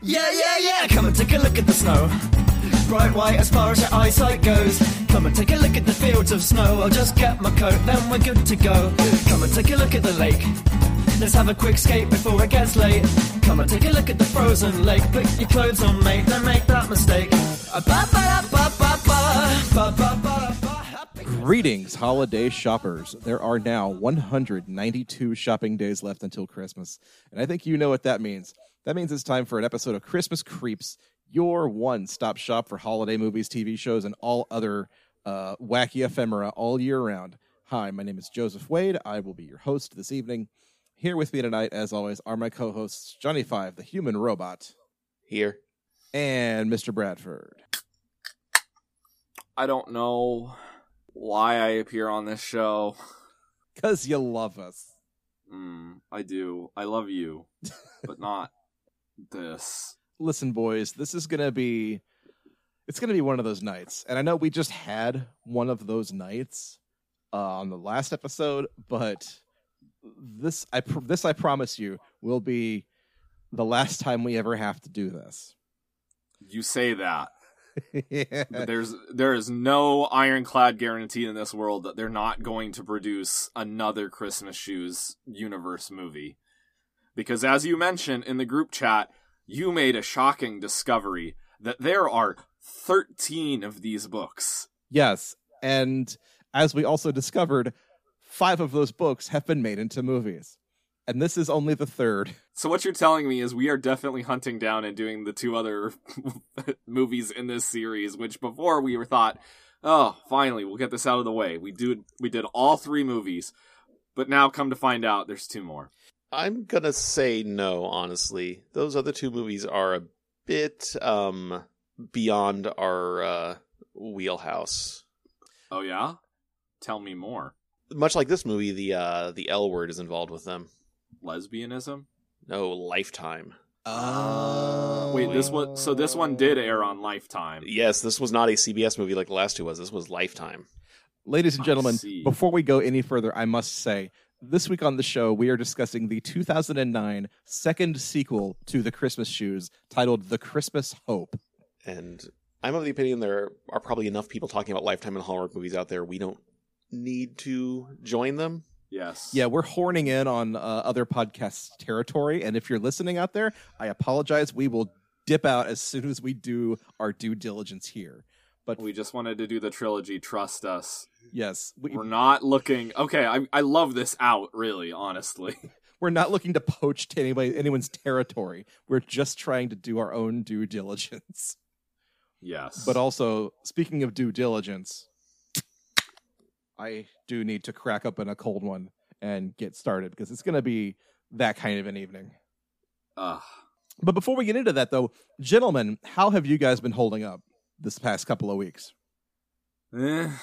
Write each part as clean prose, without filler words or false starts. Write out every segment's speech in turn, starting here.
Yeah, come and take a look at the snow. Bright white as far as your eyesight goes. Come and take a look at the fields of snow. I'll just get my coat, then we're good to go. Come and take a look at the lake. Let's have a quick skate before it gets late. Come and take a look at the frozen lake. Put your clothes on, mate, don't make that mistake. Greetings, holiday shoppers. There are now 192 shopping days left until Christmas, and I think you know what that means. That means it's time for an episode of Christmas Creeps, your one-stop shop for holiday movies, TV shows, and all other wacky ephemera all year round. Hi, my name is Joseph Wade. I will be your host this evening. Here with me tonight, as always, are my co-hosts, Johnny Five, the human robot. Here. And Mr. Bradford. I don't know why I appear on this show. Because you love us. I do. I love you, but not this. Listen, boys, this is going to be... It's going to be one of those nights. And I know we just had one of those nights on the last episode, but this I promise you, will be the last time we ever have to do this. You say that. Yeah. But there is no ironclad guarantee in this world that they're not going to produce another Christmas Shoes universe movie. Because as you mentioned in the group chat, you made a shocking discovery that there are 13 of these books. Yes, and as we also discovered, 5 of those books have been made into movies. And this is only the third. So what you're telling me is we are definitely hunting down and doing the 2 other movies in this series, which before we were thought, oh, finally, we'll get this out of the way. We did all 3 movies, but now come to find out there's 2 more. I'm gonna say no, honestly. Those other 2 movies are a bit beyond our wheelhouse. Oh yeah? Tell me more. Much like this movie, the L word is involved with them. Lesbianism? No, Lifetime. Wait, this one did air on Lifetime. Yes, this was not a CBS movie like the last 2 was. This was Lifetime. Ladies and gentlemen, see. before we go any further, I must say, this week on the show, we are discussing the 2009 second sequel to The Christmas Shoes, titled The Christmas Hope. And I'm of the opinion there are probably enough people talking about Lifetime and Hallmark movies out there. We don't need to join them. Yes. Yeah, we're horning in on other podcasts' territory, and if you're listening out there, I apologize. We will dip out as soon as we do our due diligence here. But We just wanted to do the trilogy, trust us. yes, We're not looking... Okay, I love this out, really, honestly. we're not looking to poach to anyone's territory. We're just trying to do our own due diligence. Yes. But also, speaking of due diligence, I do need to crack open a cold one and get started because it's going to be that kind of an evening. But before we get into that, though, gentlemen, how have you guys been holding up this past couple of weeks? It's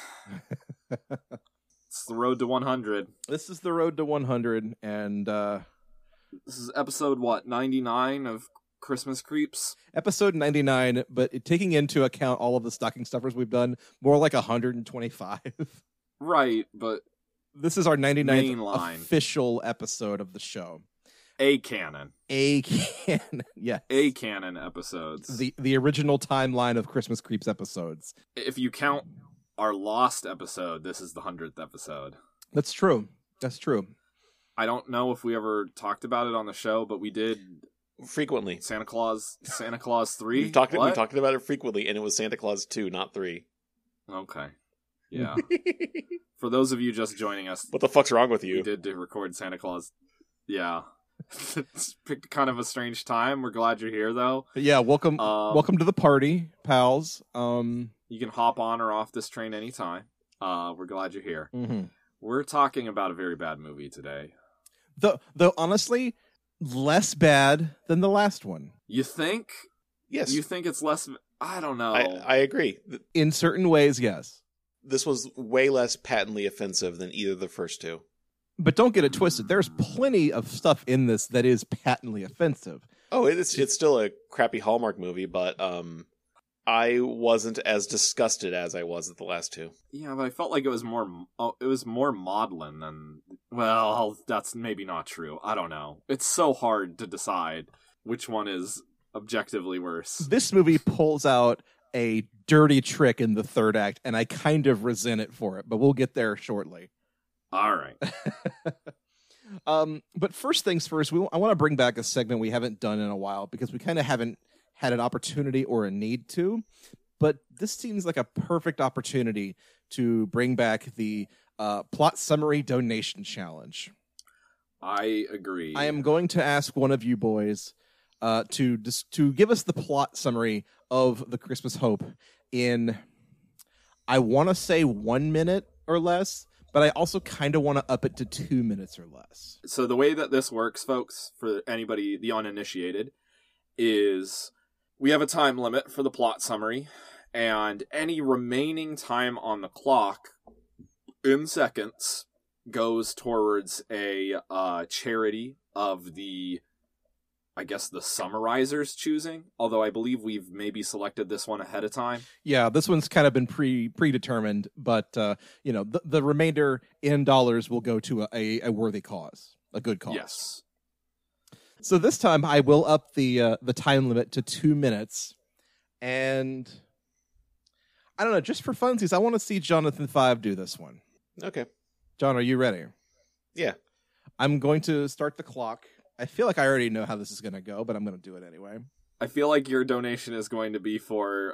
the road to 100. This is the road to 100, and This is episode, 99 of Christmas Creeps? episode 99, but taking into account all of the stocking stuffers we've done, more like 125. Right, but This is our 99th Mainline. official episode of the show. A canon. Yeah. A canon episodes. The original timeline of Christmas Creeps episodes. If you count our lost episode, this is the 100th episode. That's true. That's true. I don't know if we ever talked about it on the show, but we did. Frequently. Santa Claus 3? We've talked What? about it frequently, and it was Santa Claus 2, not 3. Okay. Yeah. For those of you just joining us, What the fuck's wrong with we you? did record Santa Claus. Yeah. It's picked kind of a strange time. We're glad you're here, though. But yeah, welcome to the party, pals. You can hop on or off this train anytime. We're glad you're here. Mm-hmm. We're talking about a very bad movie today. Though honestly, less bad than the last one. You think? Yes. You think it's less... I don't know. I agree. In certain ways, yes. This was way less patently offensive than either of the first 2. But don't get it twisted. There's plenty of stuff in this that is patently offensive. Oh, it's still a crappy Hallmark movie, but I wasn't as disgusted as I was at the last 2. Yeah, but I felt like it was more maudlin than... Well, that's maybe not true. I don't know. It's so hard to decide which one is objectively worse. This movie pulls out a dirty trick in the third act, and I kind of resent it for it, but we'll get there shortly. All right. But first things first, I want to bring back a segment we haven't done in a while because we kind of haven't had an opportunity or a need to. But this seems like a perfect opportunity to bring back the plot summary donation challenge. I agree. I am going to ask one of you boys to give us the plot summary of The Christmas Hope in, I want to say 1 minute or less, but I also kind of want to up it to 2 minutes or less. So the way that this works, folks, for anybody, the uninitiated, is we have a time limit for the plot summary, and any remaining time on the clock in seconds goes towards a charity of the, I guess, the summarizer's choosing, although I believe we've maybe selected this one ahead of time. Yeah, this one's kind of been predetermined, but the remainder in dollars will go to a worthy cause, a good cause. Yes. So this time I will up the time limit to 2 minutes, and I don't know, just for funsies, I want to see Jonathan 5 do this one. Okay. John, are you ready? Yeah. I'm going to start the clock. I feel like I already know how this is going to go, but I'm going to do it anyway. I feel like your donation is going to be for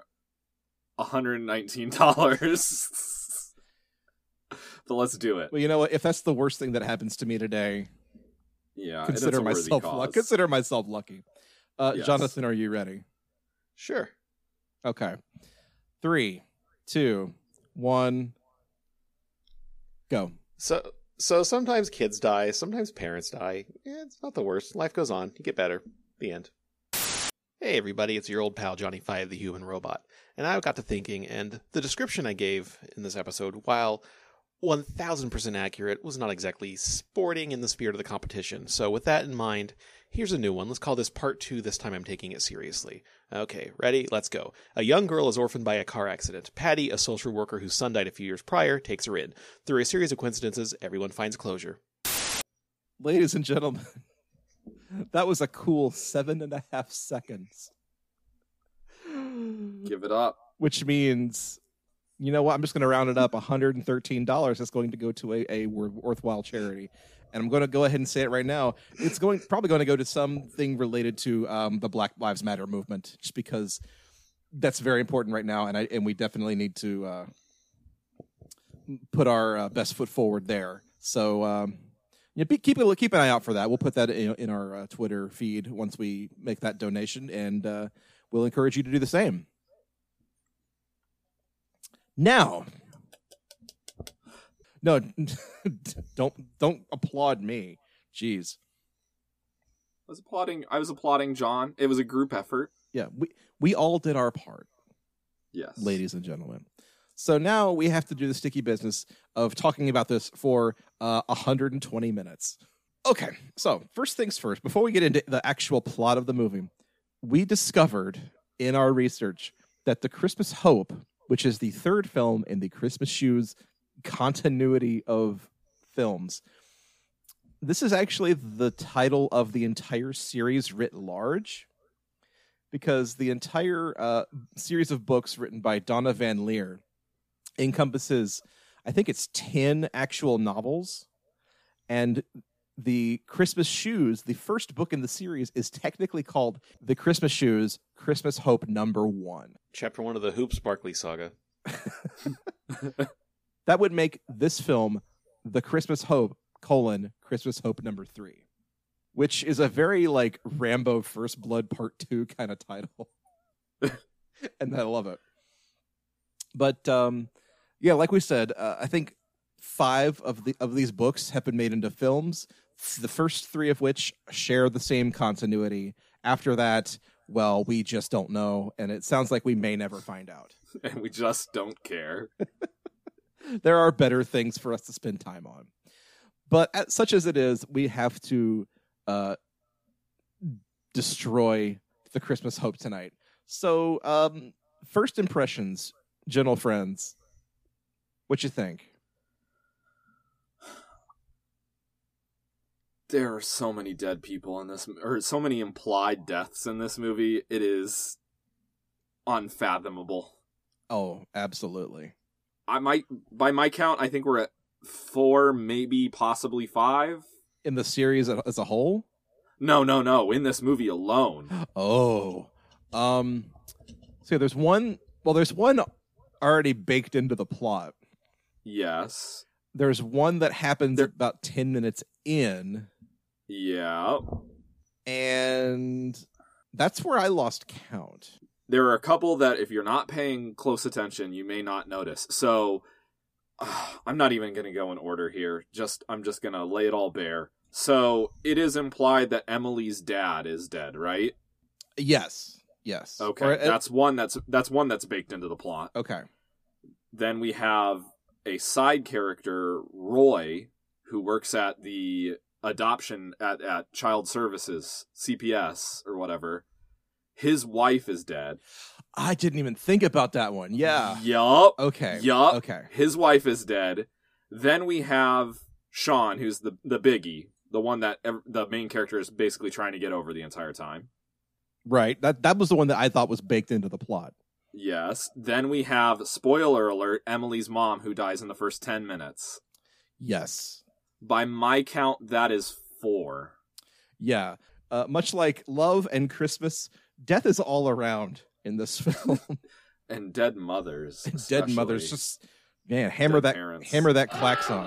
$119. But let's do it. Well, you know what? If that's the worst thing that happens to me today, Yeah, consider myself lucky. Yes. Jonathan, are you ready? Sure. Okay. 3, 2, 1, go. So sometimes kids die, sometimes parents die. Yeah, it's not the worst. Life goes on. You get better. The end. Hey everybody, it's your old pal Johnny Five, the human robot. And I got to thinking, and the description I gave in this episode, while 1000% accurate, was not exactly sporting in the spirit of the competition. So with that in mind, here's a new one. Let's call this part 2. This time I'm taking it seriously. Okay, ready? Let's go. A young girl is orphaned by a car accident. Patty, a social worker whose son died a few years prior, takes her in. Through a series of coincidences, everyone finds closure. Ladies and gentlemen, that was a cool 7.5 seconds. Give it up. Which means, you know what? I'm just going to round it up. $113 is going to go to a worthwhile charity. And I'm going to go ahead and say it right now. It's probably going to go to something related to the Black Lives Matter movement, just because that's very important right now, and we definitely need to put our best foot forward there. So keep an eye out for that. We'll put that in our Twitter feed once we make that donation, and we'll encourage you to do the same. Now. No, don't applaud me. Jeez. I was applauding John. It was a group effort. Yeah, we all did our part. Yes. Ladies and gentlemen. So now we have to do the sticky business of talking about this for 120 minutes. Okay, so first things first, before we get into the actual plot of the movie, we discovered in our research that The Christmas Hope, which is the third film in the Christmas Shoes continuity of films, this is actually the title of the entire series writ large, because the entire series of books written by Donna Van Leer encompasses, I think it's 10 actual novels, and the Christmas Shoes, the first book in the series, is technically called The Christmas Shoes, Christmas Hope #1. Chapter 1 of the Hoop Sparkly saga. That would make this film The Christmas Hope, Christmas Hope #3, which is a very like Rambo First Blood Part 2 kind of title. And I love it. But yeah, like we said, I think 5 of these books have been made into films, the first 3 of which share the same continuity. After that, well, we just don't know, and it sounds like we may never find out. And we just don't care. There are better things for us to spend time on. But such as it is, we have to destroy The Christmas Hope tonight. So, first impressions, gentle friends. What you think? There are so many dead people in this, or so many implied deaths in this movie. It is unfathomable. Oh, absolutely. By my count, I think we're at 4, maybe possibly 5. In the series as a whole? No. In this movie alone. Oh. So there's one already baked into the plot. Yes. There's one that happens about 10 minutes in. Yeah. And that's where I lost count. There are a couple that if you're not paying close attention, you may not notice. So I'm not even going to go in order here. I'm just going to lay it all bare. So it is implied that Emily's dad is dead, right? Yes. Okay. That's one that's baked into the plot. Okay. Then we have a side character, Roy, who works at the adoption at Child Services, CPS or whatever. His wife is dead. I didn't even think about that one. Yeah. Yup. Okay. Yup. Okay. His wife is dead. Then we have Sean, who's the biggie, the one that the main character is basically trying to get over the entire time. Right. That was the one that I thought was baked into the plot. Yes. Then we have, spoiler alert, Emily's mom, who dies in the first 10 minutes. Yes. By my count, that is 4. Yeah. Much like Love and Christmas, death is all around in this film. And dead mothers. Dead mothers. Just, man, hammer that klaxon.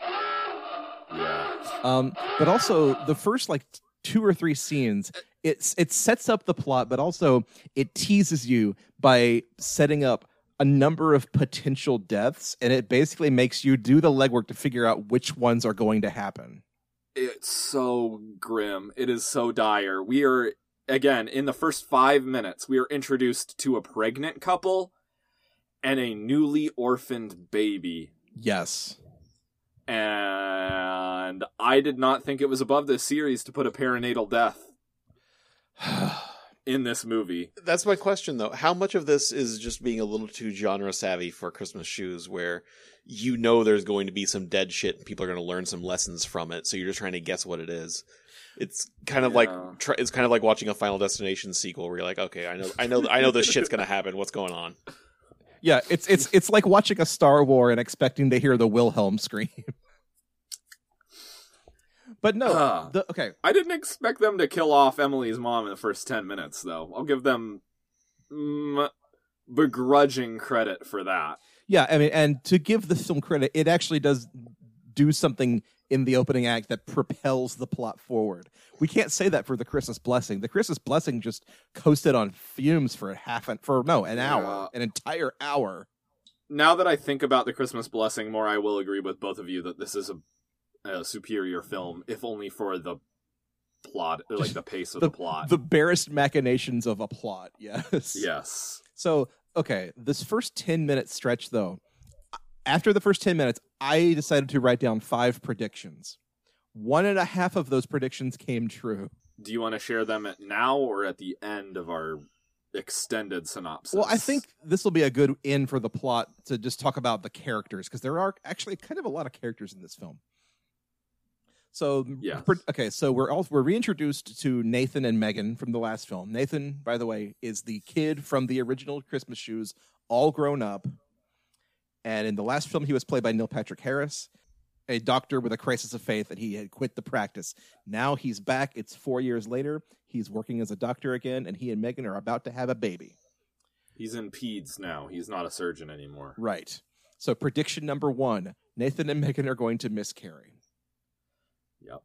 Yeah. But also, the first, 2 or 3 scenes, it sets up the plot, but also it teases you by setting up a number of potential deaths, and it basically makes you do the legwork to figure out which ones are going to happen. It's so grim. It is so dire. We are, again, in the first 5 minutes, we are introduced to a pregnant couple and a newly orphaned baby. Yes. And I did not think it was above this series to put a perinatal death in this movie. That's my question, though. How much of this is just being a little too genre savvy for Christmas Shoes, where you know there's going to be some dead shit and people are going to learn some lessons from it, so you're just trying to guess what it is? It's kind of like watching a Final Destination sequel where you're like, okay, I know this shit's going to happen. What's going on? Yeah, it's like watching a Star Wars and expecting to hear the Wilhelm scream. But no, okay. I didn't expect them to kill off Emily's mom in the first 10 minutes, though. I'll give them begrudging credit for that. Yeah, I mean, and to give the film credit, it actually does do something in the opening act that propels the plot forward. We can't say that for The Christmas Blessing. The Christmas Blessing just coasted on fumes for an hour, an entire hour. Now that I think about The Christmas Blessing more, I will agree with both of you that this is a superior film, if only for the plot, like the pace of the plot. The barest machinations of a plot, yes. Yes. So, okay, this first 10-minute stretch, though, after the first 10 minutes, I decided to write down 5 predictions. 1.5 of those predictions came true. Do you want to share them now or at the end of our extended synopsis? Well, I think this will be a good end for the plot to just talk about the characters, because there are actually kind of a lot of characters in this film. So, yeah. Okay, so we're reintroduced to Nathan and Megan from the last film. Nathan, by the way, is the kid from the original Christmas Shoes, all grown up. And in the last film, he was played by Neil Patrick Harris, a doctor with a crisis of faith, and he had quit the practice. Now he's back. It's 4 years later. He's working as a doctor again, and he and Megan are about to have a baby. He's in peds now. He's not a surgeon anymore. Right. So prediction number 1, Nathan and Megan are going to miscarry. Yep.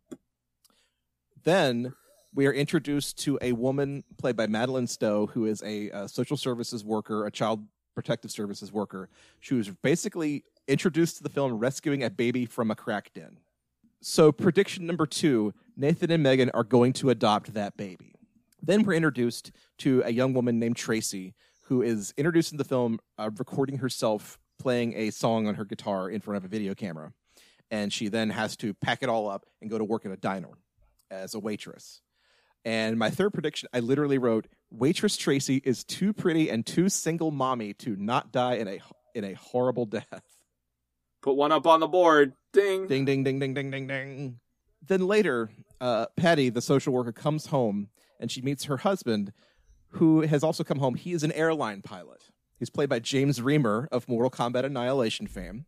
Then we are introduced to a woman played by Madeline Stowe, who is a social services worker, a child protective services worker. She was basically introduced to the film rescuing a baby from a crack den. So prediction number 2, Nathan and Megan are going to adopt that baby. Then we're introduced to a young woman named Tracy, who is introduced in the film recording herself playing a song on her guitar in front of a video camera. And she then has to pack it all up and go to work at a diner as a waitress. And my third prediction, I literally wrote, Waitress Tracy is too pretty and too single mommy to not die in a horrible death. Put one up on the board. Ding. Ding, ding, ding, ding, ding, ding, ding. then later, Patty, the social worker, comes home and she meets her husband, who has also come home. He is an airline pilot. He's played by James Remar of Mortal Kombat Annihilation fame.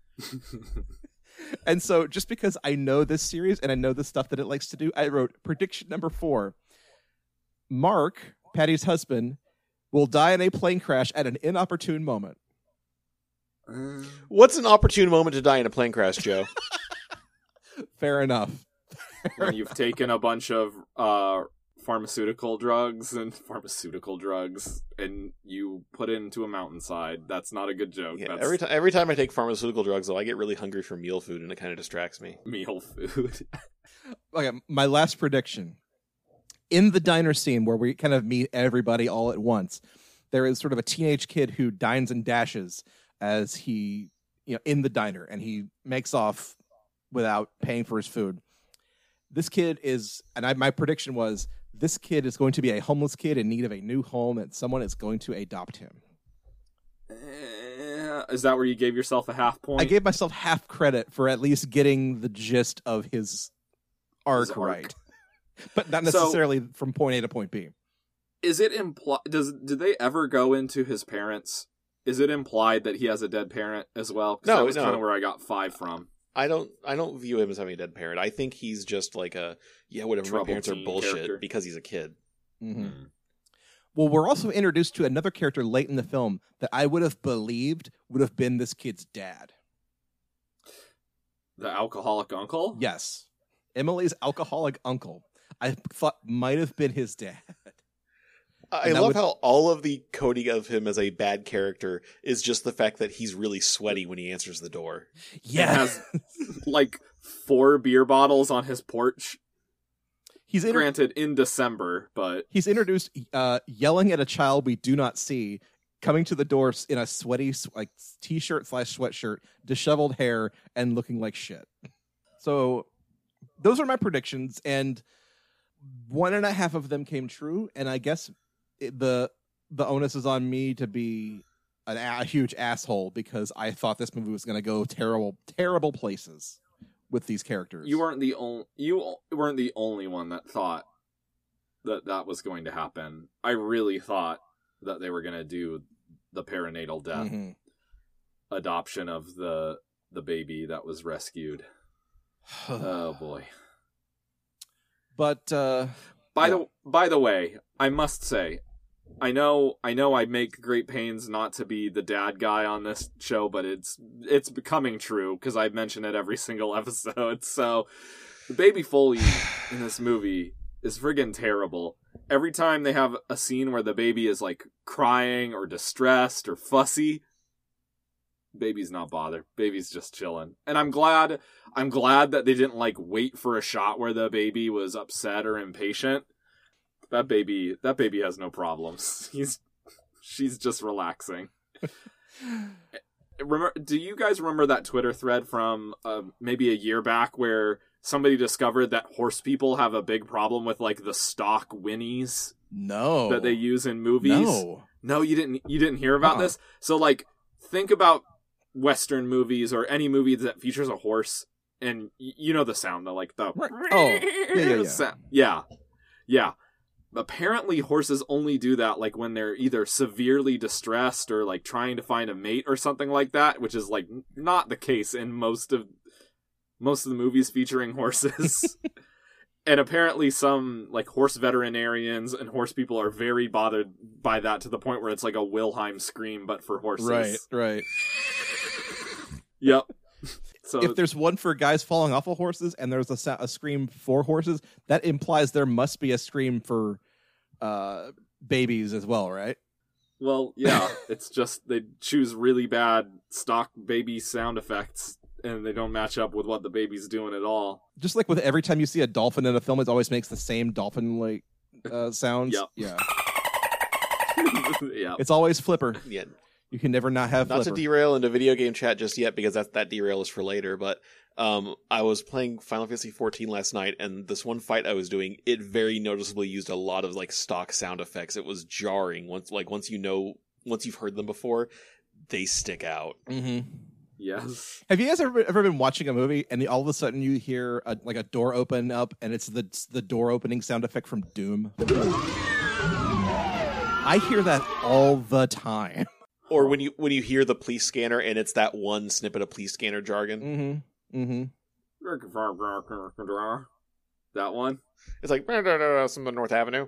And so just because I know this series and I know the stuff that it likes to do, I wrote prediction number 4. Mark, Patty's husband, will die in a plane crash at an inopportune moment. What's an opportune moment to die in a plane crash, Joe? Fair enough. When you've taken a bunch of pharmaceutical drugs and you put it into a mountainside. That's not a good joke. Yeah, That's every time I take pharmaceutical drugs, though, I get really hungry for meal food, and it kind of distracts me. meal food. Okay, my last prediction. In the diner scene where we kind of meet everybody all at once, there is sort of a teenage kid who dines and dashes as he, in the diner, and he makes off without paying for his food. This kid is, and my prediction was, this kid is going to be a homeless kid in need of a new home, and someone is going to adopt him. Is that where you gave yourself a half point? I gave myself half credit for at least getting the gist of his arc right. But not necessarily from point A to point B. Is it did they ever go into his parents? Is it implied that he has a dead parent as well? 'Cause that was kind of where I got 5 from. I don't view him as having a dead parent. I think he's just like whatever, my parents are bullshit character. Because he's a kid. Mm-hmm. Well, we're also introduced to another character late in the film that I would have believed would have been this kid's dad. The alcoholic uncle? Yes. Emily's alcoholic uncle. I thought might have been his dad. I love how all of the coding of him as a bad character is just the fact that he's really sweaty when he answers the door. Yeah. Has like 4 beer bottles on his porch. He's granted in December, but he's introduced yelling at a child we do not see, coming to the door in a sweaty like t-shirt / sweatshirt, disheveled hair, and looking like shit. So those are my predictions, and 1.5 of them came true, and I guess the onus is on me to be a huge asshole because I thought this movie was going to go terrible places with these characters. You weren't the only one that thought that was going to happen. I really thought that they were going to do the perinatal death adoption of the baby that was rescued. Oh boy. But by the way, I must say, I know I make great pains not to be the dad guy on this show, but it's becoming true because I mention it every single episode. So the baby Foley in this movie is friggin' terrible. Every time they have a scene where the baby is like crying or distressed or fussy, baby's not bothered. Baby's just chilling. And I'm glad that they didn't like wait for a shot where the baby was upset or impatient. That baby has no problems. She's just relaxing. Do you guys remember that Twitter thread from maybe a year back where somebody discovered that horse people have a big problem with like the stock whinnies? No. That they use in movies? No, you didn't hear about this? So like think about Western movies or any movie that features a horse, and you know the sound, like the yeah. Apparently horses only do that like when they're either severely distressed or like trying to find a mate or something like that, which is like not the case in most of the movies featuring horses. And apparently some like horse veterinarians and horse people are very bothered by that to the point where it's like a Wilhelm scream but for horses. Right. Yep. So if there's one for guys falling off of horses and there's a scream for horses, that implies there must be a scream for babies as well, right? Well, yeah. It's just they choose really bad stock baby sound effects and they don't match up with what the baby's doing at all. Just like with every time you see a dolphin in a film, it always makes the same dolphin-like sounds. Yep. Yeah. Yeah. It's always Flipper. Yeah. You can never not have Not Flipper. to derail into video game chat just yet, because that derail is for later, but I was playing Final Fantasy XIV last night, and this one fight I was doing, it very noticeably used a lot of like stock sound effects. It was jarring. Once you've heard them before, they stick out. Mm-hmm. Yes. Have you guys ever been watching a movie and all of a sudden you hear a door open up and it's the door opening sound effect from Doom? I hear that all the time. Or when you hear the police scanner and it's that one snippet of police scanner jargon. Mm-hmm. That one? It's like some North Avenue.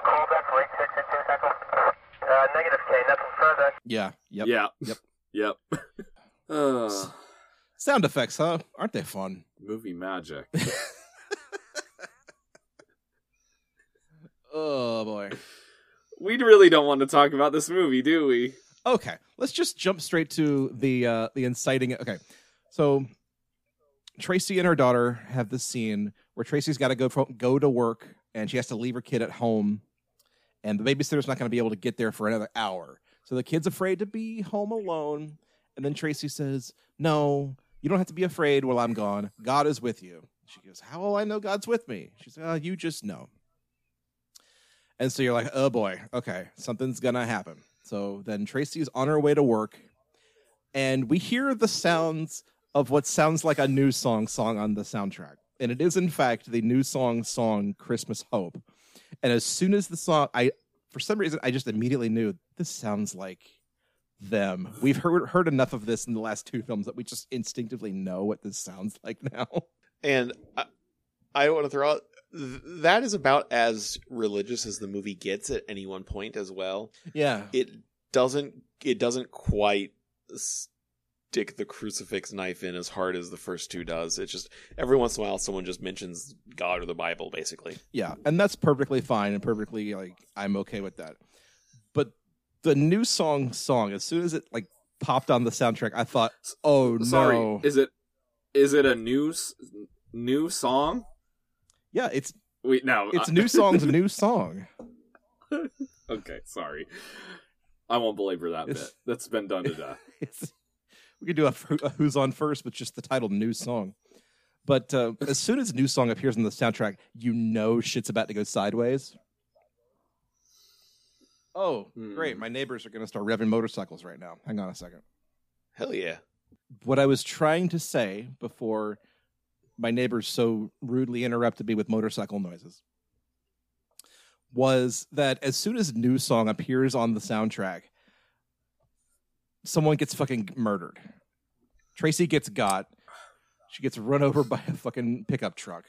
Negative K, nothing further. Yeah. Yep. Yeah. Yep. Sound effects, huh? Aren't they fun? Movie magic. Oh boy. We really don't want to talk about this movie, do we? Okay, let's just jump straight to the inciting. Okay, so Tracy and her daughter have this scene where Tracy's got to go to work and she has to leave her kid at home, and the babysitter's not going to be able to get there for another hour. So the kid's afraid to be home alone, and then Tracy says, "No, you don't have to be afraid while I'm gone. God is with you." She goes, "How will I know God's with me?" She says, "You just know." And so you're like, oh boy, okay, something's gonna happen. So then Tracy's on her way to work, and we hear the sounds of what sounds like a new song on the soundtrack. And it is, in fact, the new song, Christmas Hope. And as soon as the song, for some reason, I just immediately knew this sounds like them. We've heard enough of this in the last two films that we just instinctively know what this sounds like now. And I want to throw out, that is about as religious as the movie gets at any one point as well. Yeah. It doesn't quite stick the crucifix knife in as hard as the first two does. It's just every once in a while someone just mentions God or the Bible, basically. Yeah, and that's perfectly fine and perfectly I'm okay with that. But the new song, as soon as it popped on the soundtrack, I thought, oh Sorry, no. Is it a new song? Yeah, it's new song's a new song. Okay, sorry. I won't belabor that bit. That's been done to death. We could do a Who's On First with just the title New Song. But as soon as New Song appears on the soundtrack, you know shit's about to go sideways. Oh, great. My neighbors are going to start revving motorcycles right now. Hang on a second. Hell yeah. What I was trying to say before my neighbors so rudely interrupted me with motorcycle noises was that as soon as New Song appears on the soundtrack, someone gets fucking murdered. Tracy gets got. She gets run over by a fucking pickup truck.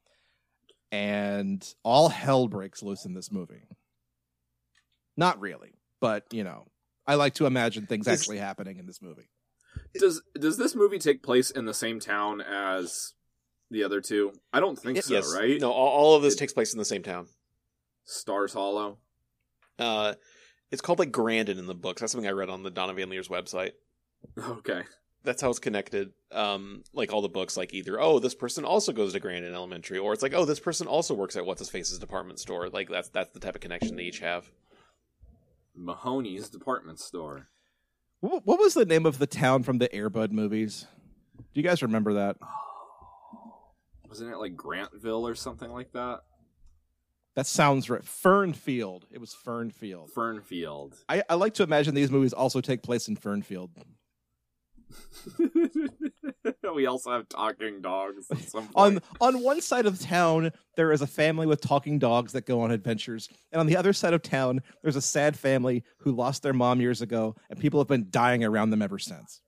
And all hell breaks loose in this movie. Not really, but, I like to imagine things actually happening in this movie. Does this movie take place in the same town as the other two? I don't think so, yes. right? No, all of this takes place in the same town. Stars Hollow? It's called Grandin in the books. That's something I read on the Donna Van Leer's website. Okay. That's how it's connected. All the books, either, this person also goes to Grandin Elementary, or it's this person also works at What's-His-Face's department store. That's the type of connection they each have. Mahoney's department store. What was the name of the town from the Air Bud movies? Do you guys remember that? Wasn't it Grantville or something like that? That sounds right. Fernfield. It was Fernfield. Fernfield. I like to imagine these movies also take place in Fernfield. We also have talking dogs at some point. On one side of town, there is a family with talking dogs that go on adventures. And on the other side of town, there's a sad family who lost their mom years ago, and people have been dying around them ever since.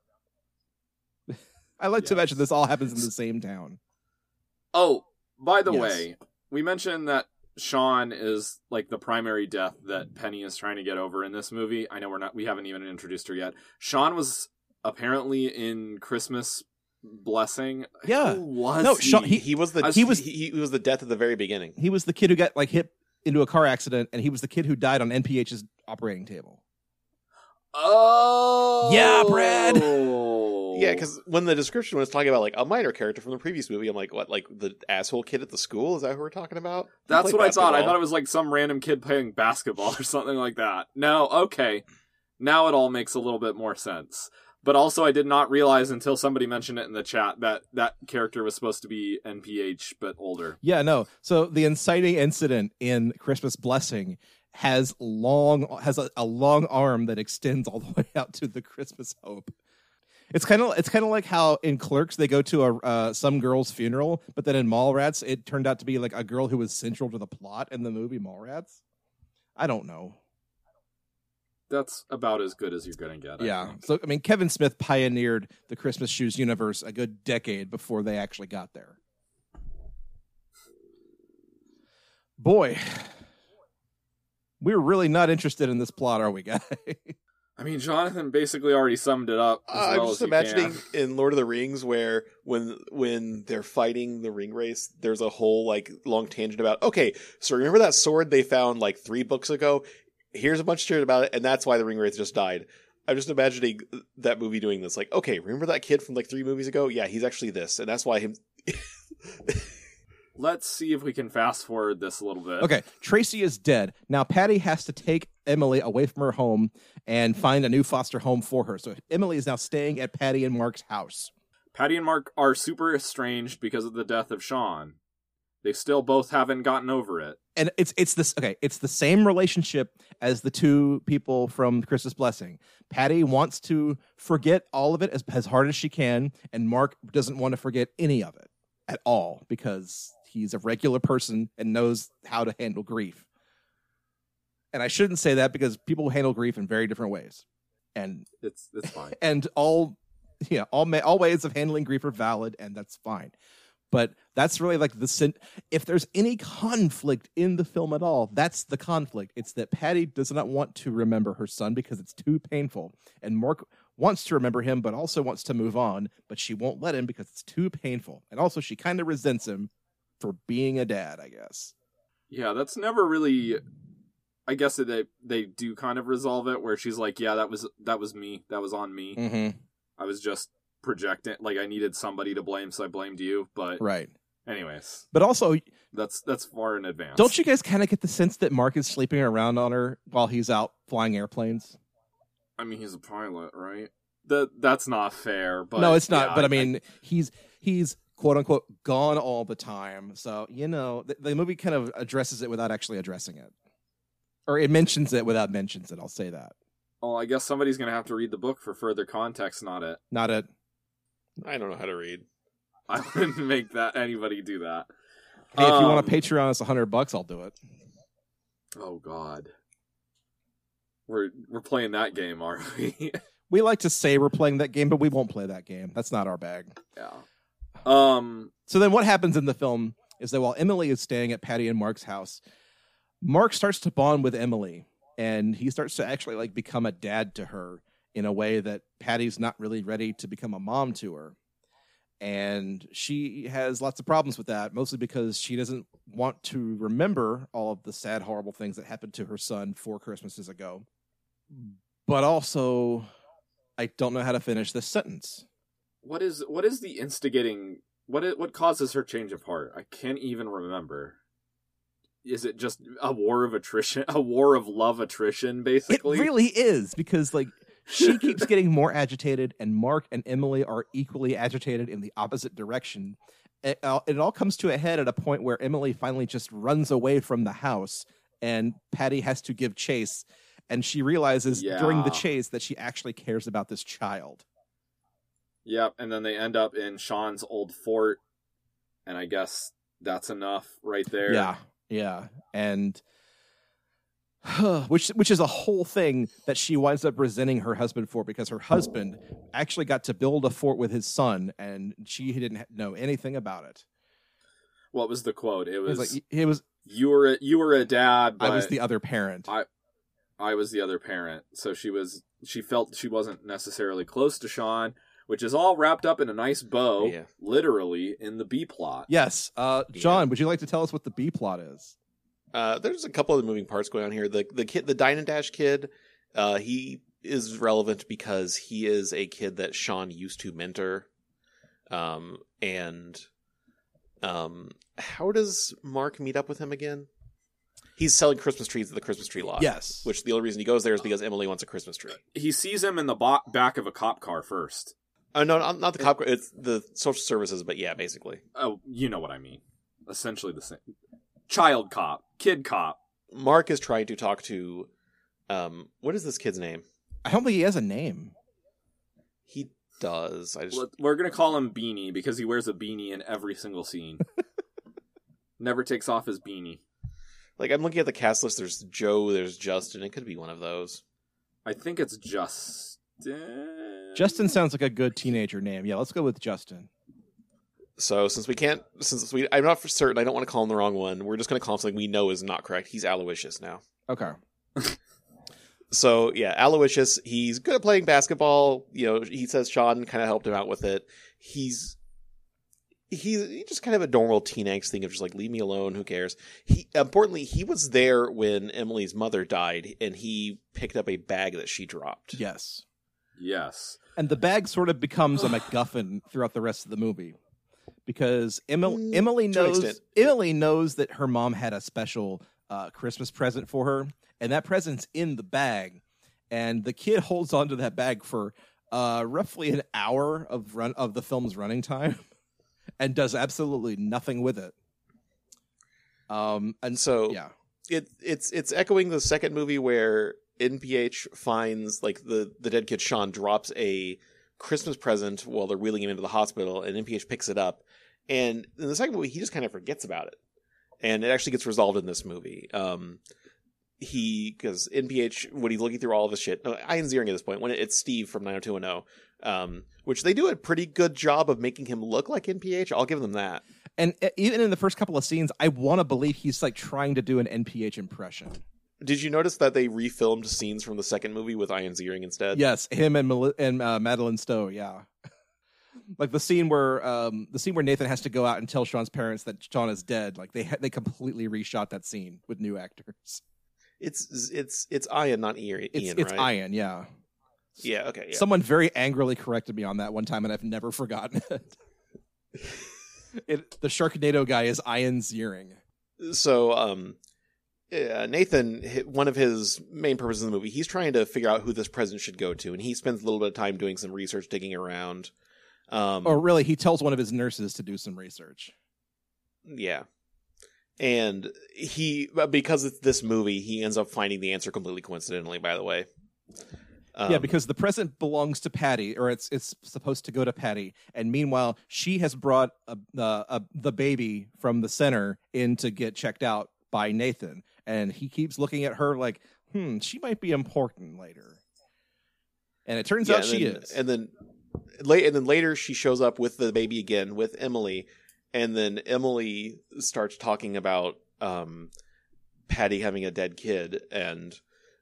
I like to imagine this all happens in the same town. Oh, by the way, we mentioned that Sean is the primary death that Penny is trying to get over in this movie. I know we haven't even introduced her yet. Sean was apparently in Christmas Blessing. Yeah. Who was no, he? Sean, He was the death at the very beginning. He was the kid who got hit into a car accident, and he was the kid who died on NPH's operating table. Oh, yeah, Brad. Yeah, because when the description was talking about a minor character from the previous movie, I'm like, what? The asshole kid at the school? Is that who we're talking about? That's what I thought. I thought it was some random kid playing basketball or something like that. No, okay. Now it all makes a little bit more sense. But also, I did not realize until somebody mentioned it in the chat that character was supposed to be NPH, but older. Yeah, no. So the inciting incident in Christmas Blessing has a long arm that extends all the way out to the Christmas Hope. It's kind of like how in Clerks they go to a some girl's funeral, but then in Mallrats it turned out to be like a girl who was central to the plot in the movie Mallrats. I don't know. That's about as good as you're going to get. Yeah. So, I mean, Kevin Smith pioneered the Christmas Shoes universe a good decade before they actually got there. Boy, we're really not interested in this plot, are we, guys? I mean, Jonathan basically already summed it up. I'm just imagining in Lord of the Rings where when they're fighting the ring race, there's a whole like long tangent about, okay, so remember that sword they found like 3 books ago? Here's a bunch of shit about it, and that's why the ring race just died. I'm just imagining that movie doing this. Like, okay, remember that kid from like 3 movies ago? Yeah, he's actually this, and that's why him... Let's see if we can fast forward this a little bit. Okay, Tracy is dead. Now Patty has to take Emily away from her home and find a new foster home for her. So Emily is now staying at Patty and Mark's house. Patty and Mark are super estranged because of the death of Sean. They still both haven't gotten over it. And it's the same relationship as the 2 people from Christmas Blessing. Patty wants to forget all of it as hard as she can, and Mark doesn't want to forget any of it at all because he's a regular person and knows how to handle grief. And I shouldn't say that because people handle grief in very different ways. And it's fine. And all ways of handling grief are valid, and that's fine. But that's really like if there's any conflict in the film at all, that's the conflict. It's that Patty does not want to remember her son because it's too painful. And Mark wants to remember him, but also wants to move on, but she won't let him because it's too painful. And also she kind of resents him for being a dad, I guess. Yeah, that's never really... I guess that they do kind of resolve it where she's like, yeah, that was me. That was on me. Mm-hmm. I was just projecting, like I needed somebody to blame, so I blamed you. But right. Anyways. But also that's far in advance. Don't you guys kind of get the sense that Mark is sleeping around on her while he's out flying airplanes? I mean, he's a pilot, right? That's not fair. But no, it's not. Yeah, but I mean, he's quote unquote gone all the time. So, the movie kind of addresses it without actually addressing it. Or it mentions it without mentions it. I'll say that. Oh, I guess somebody's going to have to read the book for further context, not it. Not it. I don't know how to read. I wouldn't make anybody do that. Hey, if you want to Patreon us $100, I'll do it. Oh God. We're playing that game, are we? We like to say we're playing that game, but we won't play that game. That's not our bag. Yeah. So then what happens in the film is that while Emily is staying at Patty and Mark's house, Mark starts to bond with Emily, and he starts to actually become a dad to her in a way that Patty's not really ready to become a mom to her. And she has lots of problems with that, mostly because she doesn't want to remember all of the sad, horrible things that happened to her son 4 Christmases ago. But also, I don't know how to finish this sentence. What is the instigating? What causes her change of heart? I can't even remember. Is it just a war of attrition? A war of love attrition, basically? It really is, because she keeps getting more agitated, and Mark and Emily are equally agitated in the opposite direction. It all comes to a head at a point where Emily finally just runs away from the house, and Patty has to give chase. And she realizes during the chase that she actually cares about this child. Yep, and then they end up in Sean's old fort, and I guess that's enough right there. Yeah, and which is a whole thing that she winds up resenting her husband for, because her husband actually got to build a fort with his son, and she didn't know anything about it. What was the quote? It was you were a dad, but I was the other parent. I was the other parent. So she felt she wasn't necessarily close to Sean, which is all wrapped up in a nice bow, literally, in the B plot. Yes. John, would you like to tell us what the B plot is? There's a couple of moving parts going on here. The kid, the Dine and Dash kid, he is relevant because he is a kid that Sean used to mentor. How does Mark meet up with him again? He's selling Christmas trees at the Christmas tree lot. Yes. Which the only reason he goes there is because Emily wants a Christmas tree. He sees him in the back of a cop car first. Oh, no, not the cop car. It's the social services, but yeah, basically. Oh, you know what I mean. Essentially the same. Child cop. Kid cop. Mark is trying to talk to... what is this kid's name? I don't think he has a name. does. We're gonna call him Beanie because he wears a beanie in every single scene. Never takes off his beanie. Like, I'm looking at the cast list. There's Joe, there's Justin. It could be one of those. I think it's Justin. Justin sounds like a good teenager name. Yeah, let's go with Justin. So I'm not for certain. I don't want to call him the wrong one. We're just going to call him something we know is not correct. He's Aloysius now. Okay. So yeah, Aloysius. He's good at playing basketball. You know, he says Sean kind of helped him out with it. He's just kind of a normal teen angst thing of just like, leave me alone, who cares. Importantly, he was there when Emily's mother died, and he picked up a bag that she dropped. Yes. And the bag sort of becomes a MacGuffin throughout the rest of the movie, because Emily knows that her mom had a special Christmas present for her, and that present's in the bag, and the kid holds onto that bag for roughly an hour of the film's running time. And does absolutely nothing with it. And so yeah, it's echoing the second movie where NPH finds, like, the dead kid Sean drops a Christmas present while they're wheeling him into the hospital, and NPH picks it up. And in the second movie, he just kind of forgets about it, and it actually gets resolved in this movie. Because NPH, when he's looking through all of his shit, Ian Ziering at this point, when it's Steve from 90210, which they do a pretty good job of making him look like NPH. I'll give them that. And even in the first couple of scenes, I want to believe he's like trying to do an NPH impression. Did you notice that they refilmed scenes from the second movie with Ian Ziering instead? Yes, him and Madeline Stowe. Yeah, like the scene where Nathan has to go out and tell Sean's parents that Sean is dead. Like they completely reshot that scene with new actors. It's Ian, not Ian. It's right? Ian. Yeah. Yeah. Okay. Yeah. Someone very angrily corrected me on that one time, and I've never forgotten it. The Sharknado guy is Ian Ziering. So, Nathan, one of his main purposes in the movie, he's trying to figure out who this present should go to, and he spends a little bit of time doing some research, digging around. Or really, he tells one of his nurses to do some research. Yeah. And because it's this movie, he ends up finding the answer completely coincidentally, by the way. Yeah, because the present belongs to Patty, or it's supposed to go to Patty, and meanwhile, she has brought the baby from the center in to get checked out by Nathan, and he keeps looking at her like, she might be important later. And it turns out she is. And then later she shows up with the baby again with Emily, and then Emily starts talking about Patty having a dead kid, and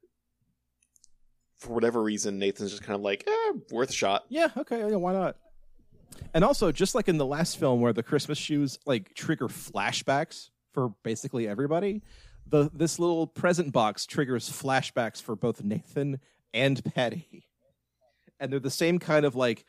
for whatever reason, Nathan's just kind of like, worth a shot. Yeah, okay, yeah, why not? And also, just like in the last film where the Christmas shoes like trigger flashbacks for basically everybody, this little present box triggers flashbacks for both Nathan and Patty. And they're the same kind of like,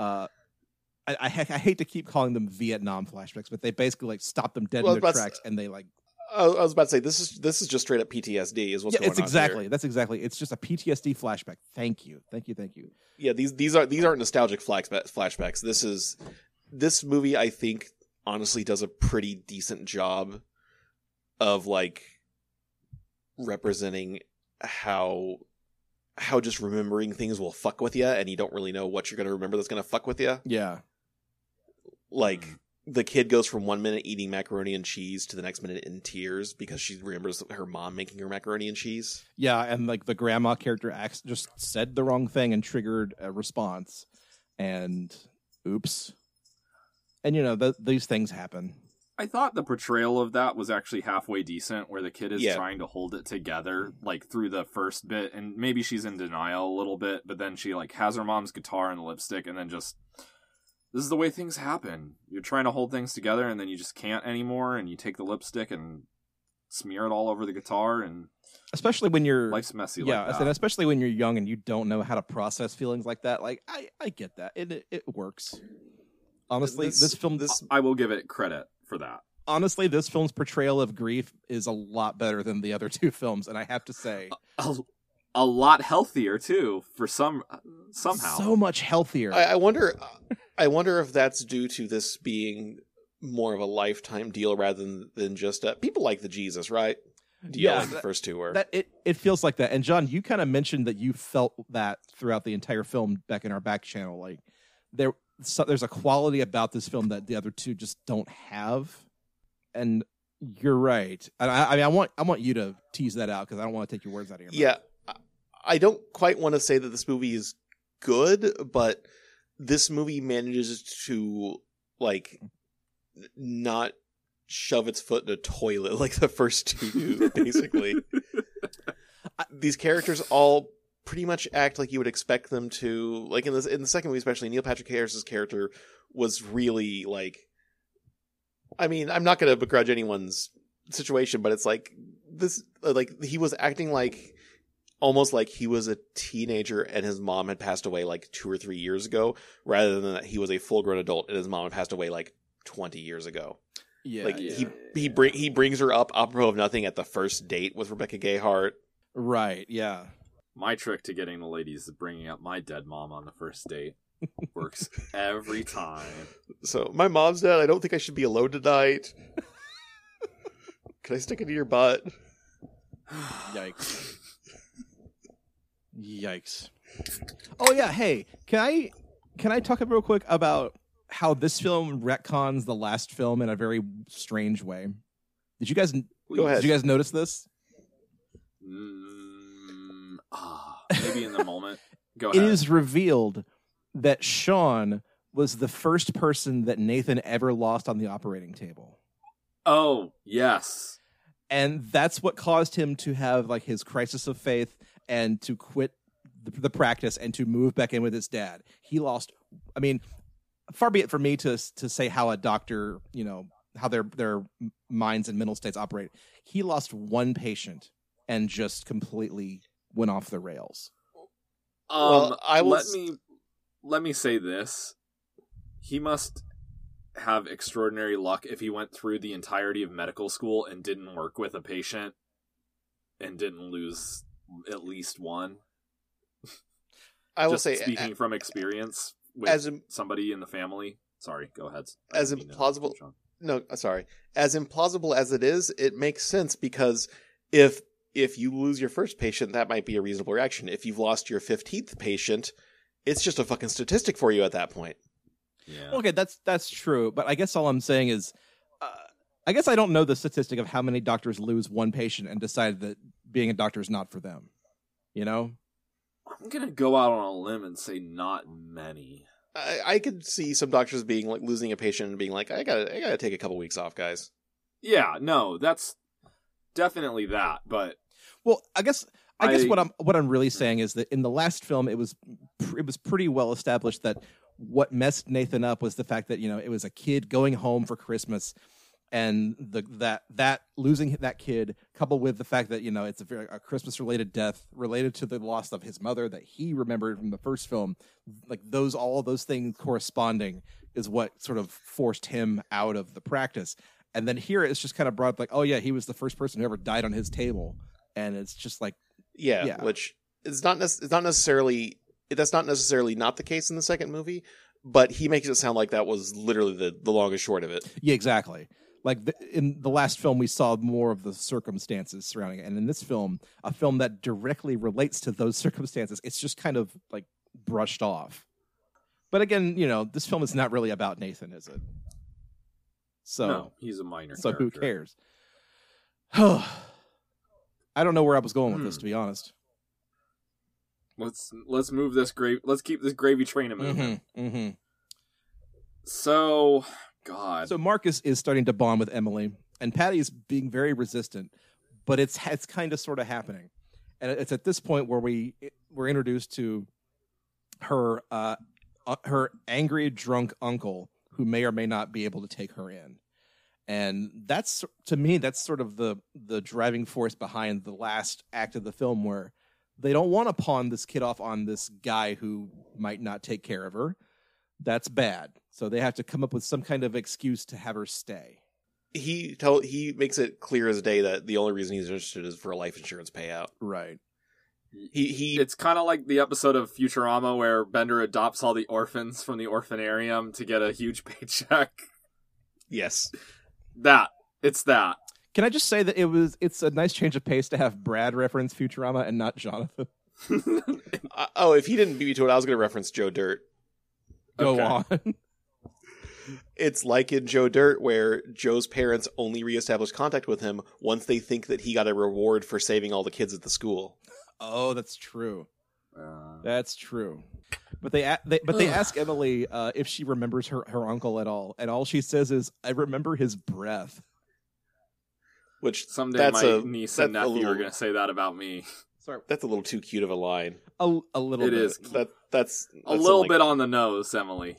I hate to keep calling them Vietnam flashbacks, but they basically like stop them dead in their tracks, and they like. I was about to say this is just straight up PTSD is what's going on. That's exactly. It's just a PTSD flashback. Thank you. Yeah, these aren't nostalgic flashbacks. This movie, I think, honestly does a pretty decent job of like representing how just remembering things will fuck with you, and you don't really know what you're going to remember that's going to fuck with you. Yeah, like. The kid goes from 1 minute eating macaroni and cheese to the next minute in tears because she remembers her mom making her macaroni and cheese. Yeah, and like the grandma character just said the wrong thing and triggered a response. And oops. And these things happen. I thought the portrayal of that was actually halfway decent, where the kid is trying to hold it together, like through the first bit, and maybe she's in denial a little bit, but then she like has her mom's guitar and the lipstick, and then just... This is the way things happen. You're trying to hold things together, and then you just can't anymore, and you take the lipstick and smear it all over the guitar, and especially when you're life's messy. Yeah, like that. And especially when you're young and you don't know how to process feelings like that. Like I get that. It works. Honestly, this film. I will give it credit for that. Honestly, this film's portrayal of grief is a lot better than the other two films, and I have to say, a lot healthier too. For somehow, so much healthier. I wonder if that's due to this being more of a lifetime deal rather than just people like the Jesus, right? Like the first two were. It feels like that. And John, you kind of mentioned that you felt that throughout the entire film back in our back channel. Like there's a quality about this film that the other two just don't have. And you're right. And I want you to tease that out because I don't want to take your words out of your mouth. Yeah, I don't quite want to say that this movie is good, but this movie manages to like not shove its foot in a toilet like the first two do, basically. These characters all pretty much act like you would expect them to. Like in the second movie, especially, Neil Patrick Harris's character was really like. I mean, I'm not going to begrudge anyone's situation, but it's like this. Like he was acting like almost like he was a teenager and his mom had passed away like 2 or 3 years ago, rather than that he was a full-grown adult and his mom had passed away like 20 years ago. Yeah, like yeah. he brings her up apropos of nothing at the first date with Rebecca Gayheart. Right, yeah. My trick to getting the ladies is bringing up my dead mom on the first date. Works every time. So, my mom's dead. I don't think I should be alone tonight. Can I stick it in your butt? Yikes. Yikes. Oh yeah, hey, can I talk real quick about how this film retcons the last film in a very strange way? Did you guys Go ahead. Did you guys notice this? Maybe in the moment. Go It ahead. is revealed that Sean was the first person that Nathan ever lost on the operating table. Oh, yes. And that's what caused him to have like his crisis of faith and to quit the practice and to move back in with his dad. He lost. I mean, far be it for me to say how a doctor, you know, how their minds and mental states operate. He lost one patient and just completely went off the rails. Well, Let me say this. He must have extraordinary luck if he went through the entirety of medical school and didn't work with a patient and didn't lose at least one. I will Just say, speaking from experience with as somebody in the family. Sorry, go ahead. As I didn't mean to implausible- Sean. no, sorry. As implausible as it is, it makes sense because if you lose your first patient, that might be a reasonable reaction. If you've lost your 15th patient, it's just a fucking statistic for you at that point. Yeah. Okay, that's true. But I guess all I'm saying is, I guess I don't know the statistic of how many doctors lose one patient and decide that being a doctor is not for them. You know? I'm gonna go out on a limb and say not many. I could see some doctors being like losing a patient and being like, I gotta take a couple weeks off, guys. Yeah, no, that's definitely that. But Well, I guess what I'm really saying is that in the last film, it was pretty well established that what messed Nathan up was the fact that, you know, it was a kid going home for Christmas, and that losing that kid, coupled with the fact that, you know, it's a Christmas related death related to the loss of his mother that he remembered from the first film, like all those things corresponding is what sort of forced him out of the practice. And then here it's just kind of brought up like, oh yeah, he was the first person who ever died on his table, and it's just like, Yeah. Which is that's not necessarily not the case in the second movie, but he makes it sound like that was literally the long and short of it. yeah, exactly. Like in the last film, we saw more of the circumstances surrounding it, and in this film, a film that directly relates to those circumstances, it's just kind of like brushed off. But again, you know, this film is not really about Nathan, is it? So, no, he's a minor. so character. who cares? I don't know where I was going with this, to be honest. Let's move this Let's keep this gravy train a moving. Mm-hmm. So, God. So Marcus is starting to bond with Emily, and Patty's being very resistant, but it's kind of sort of happening, and it's at this point where we're introduced to her angry drunk uncle who may or may not be able to take her in, and that's, to me, that's sort of the driving force behind the last act of the film, where they don't want to pawn this kid off on this guy who might not take care of her. That's bad. So they have to come up with some kind of excuse to have her stay. He makes it clear as day that the only reason he's interested is for a life insurance payout. Right. It's kind of like the episode of Futurama where Bender adopts all the orphans from the orphanarium to get a huge paycheck. Yes. It's that. Can I just say that it's a nice change of pace to have Brad reference Futurama and not Jonathan? If he didn't beat me to it, I was going to reference Joe Dirt. Go Okay. on. It's like in Joe Dirt, where Joe's parents only reestablish contact with him once they think that he got a reward for saving all the kids at the school. Oh, that's true. Uh, That's true. But they ask Emily if she remembers her uncle at all, and all she says is, "I remember his breath." Which someday that's my niece and that's a nephew are little- going to say that about me. Sorry, That's a little too cute of a line. a little It bit. is. That's A little bit on the nose, Emily.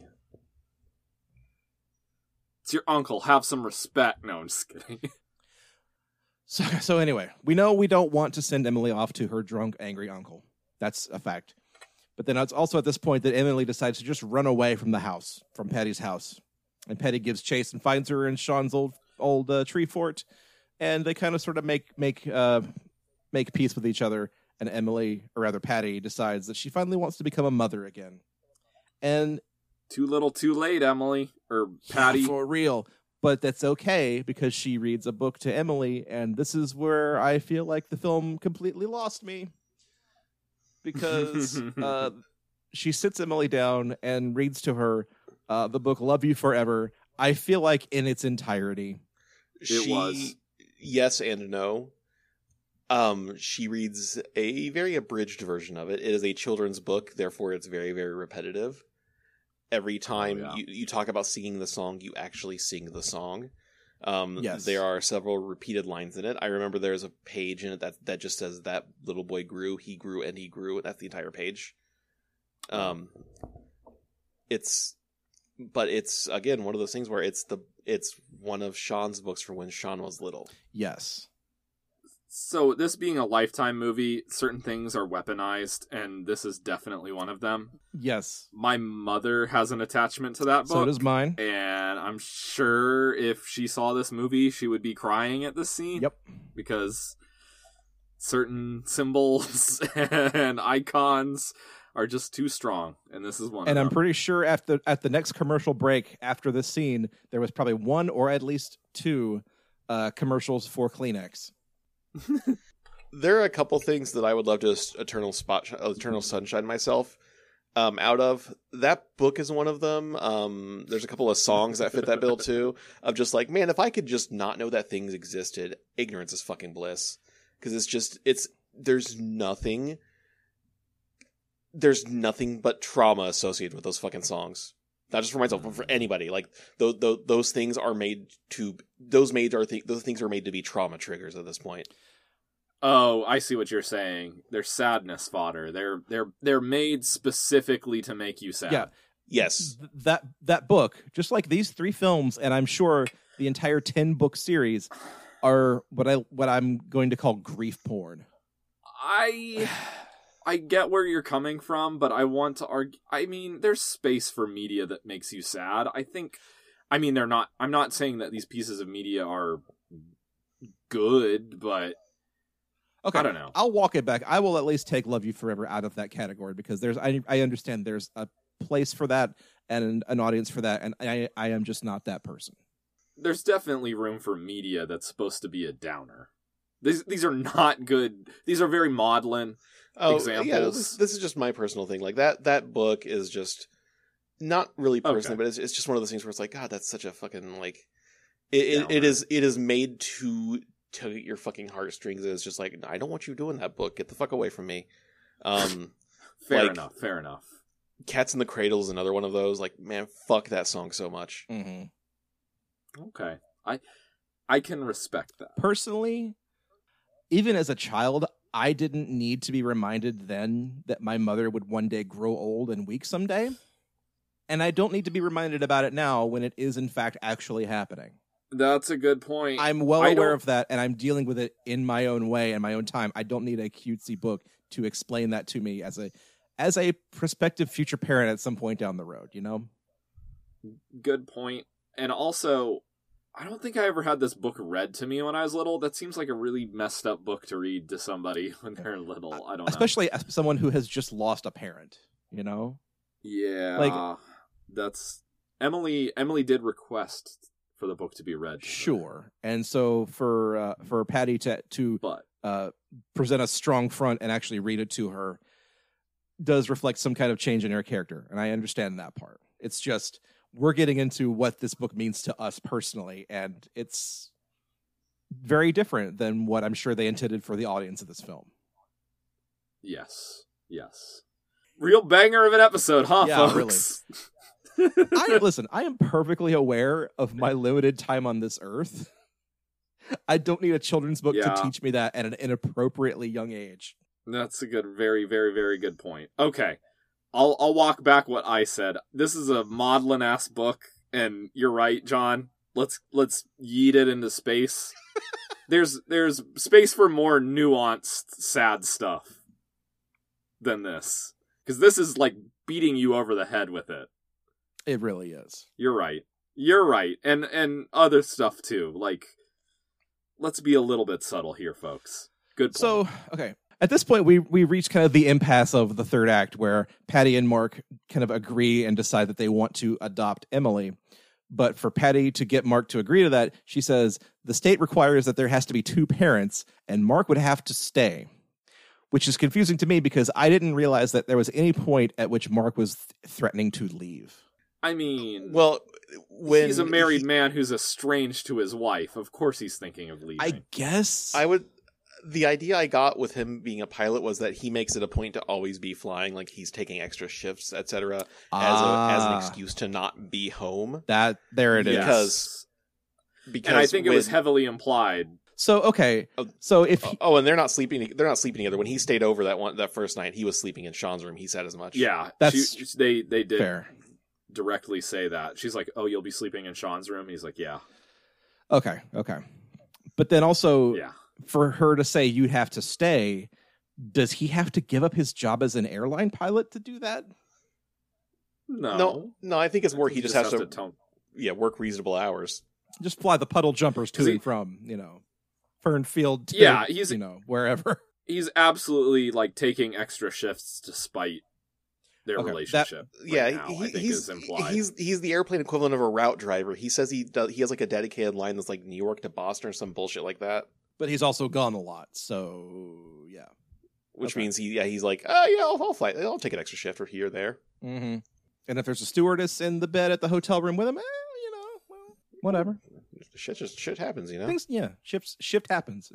It's your uncle. Have some respect. No, I'm just kidding. So anyway, we know we don't want to send Emily off to her drunk, angry uncle. That's a fact. But then it's also at this point that Emily decides to just run away from the house, from Patty's house. And Patty gives chase and finds her in Sean's old tree fort. And they kind of sort of make peace with each other. And Emily, or rather Patty, decides that she finally wants to become a mother again. And Too little, too late, Emily. Or Patty. yeah, for real. But that's okay because she reads a book to Emily, and this is where I feel like the film completely lost me. Because she sits Emily down and reads to her the book Love You Forever, I feel like in its entirety. It was. Yes and no. She reads a very abridged version of it. It is a children's book, therefore it's very, very repetitive. Every time you talk about singing the song, you actually sing the song. Yes. There are several repeated lines in it. I remember there's a page in it that just says that little boy grew, he grew, and he grew. That's the entire page. It's again one of those things where it's one of Sean's books from when Sean was little. Yes. So, this being a Lifetime movie, certain things are weaponized, and this is definitely one of them. Yes. My mother has an attachment to that book. So does mine. And I'm sure if she saw this movie, she would be crying at this scene. Yep. Because certain symbols and icons are just too strong, and this is one And of I'm them. pretty sure at the next commercial break after this scene, there was probably one or at least two commercials for Kleenex. There are a couple things that I would love to Eternal Sunshine myself out of. That book is one of them. There's a couple of songs that fit that bill too. Of just like, man, if I could just not know that things existed, ignorance is fucking bliss. Because there's nothing but trauma associated with those fucking songs. Not just for myself, but for anybody. Like those things are made to those things are made to be trauma triggers at this point. Oh, I see what you're saying. They're sadness fodder. They're made specifically to make you sad. Yeah. Yes. That book, just like these 3 films, and I'm sure the entire 10-book series, are what I'm going to call grief porn. I get where you're coming from, but I want to argue. I mean, there's space for media that makes you sad. They're not. I'm not saying that these pieces of media are good, but Okay, I don't know. I'll walk it back. I will at least take Love You Forever out of that category because I understand there's a place for that and an audience for that, and I am just not that person. There's definitely room for media that's supposed to be a downer. These are not good. These are very maudlin examples. Yeah, this is just my personal thing. Like that book is just not really personal, but it's just one of those things where it's like, God, that's such a fucking like. It is made to tug at your fucking heartstrings. It's just like, I don't want you doing that book. Get the fuck away from me. Fair enough. Cats in the Cradle is another one of those. Like, man, fuck that song so much. Mm-hmm. Okay, I can respect that. Personally, even as a child, I didn't need to be reminded then that my mother would one day grow old and weak someday. And I don't need to be reminded about it now when it is, in fact, actually happening. That's a good point. I'm well aware of that, and I'm dealing with it in my own way and my own time. I don't need a cutesy book to explain that to me as a prospective future parent at some point down the road, you know? Good point. And also, I don't think I ever had this book read to me when I was little. That seems like a really messed up book to read to somebody when they're little. I don't know. Especially as someone who has just lost a parent, you know? Yeah. Like, that's Emily did request for the book to be read. Sure. And so for Patty to present a strong front and actually read it to her does reflect some kind of change in her character. And I understand that part. It's just we're getting into what this book means to us personally, and it's very different than what I'm sure they intended for the audience of this film. Yes. Real banger of an episode, huh, Yeah, folks? Listen, I am perfectly aware of my limited time on this earth. I don't need a children's book to teach me that at an inappropriately young age. That's a good, very, very, very good point. Okay. I'll walk back what I said. This is a maudlin-ass book, and you're right, John. Let's yeet it into space. There's space for more nuanced, sad stuff than this. Because this is like beating you over the head with it. It really is. You're right. And other stuff too. Like, let's be a little bit subtle here, folks. Good point. So, okay. At this point, we reach kind of the impasse of the third act where Patty and Mark kind of agree and decide that they want to adopt Emily. But for Patty to get Mark to agree to that, she says, the state requires that there has to be 2 parents, and Mark would have to stay. Which is confusing to me because I didn't realize that there was any point at which Mark was threatening to leave. I mean, Well, when he's a married man who's estranged to his wife. Of course he's thinking of leaving. I guess. The idea I got with him being a pilot was that he makes it a point to always be flying, like he's taking extra shifts, etc., as an excuse to not be home. There it is. Because and I think it was heavily implied. So okay, so if and they're not sleeping together. When he stayed over that first night, he was sleeping in Sean's room. He said as much. Yeah, they did fair. Directly say that. She's like, "Oh, you'll be sleeping in Sean's room." He's like, "Yeah." Okay, but then also, yeah. For her to say you'd have to stay, does he have to give up his job as an airline pilot to do that? No. I think it's more he just has to work reasonable hours. Just fly the puddle jumpers to and from, Fernfield to, he's wherever. He's absolutely like taking extra shifts to spite their relationship. He's implied. He's the airplane equivalent of a route driver. He says he has like a dedicated line that's like New York to Boston or some bullshit like that. But he's also gone a lot, so yeah. Which means he's like, I'll fly. I'll take an extra shift or here or there. Mm-hmm. And if there's a stewardess in the bed at the hotel room with him, whatever. Shit happens, Things, shift happens.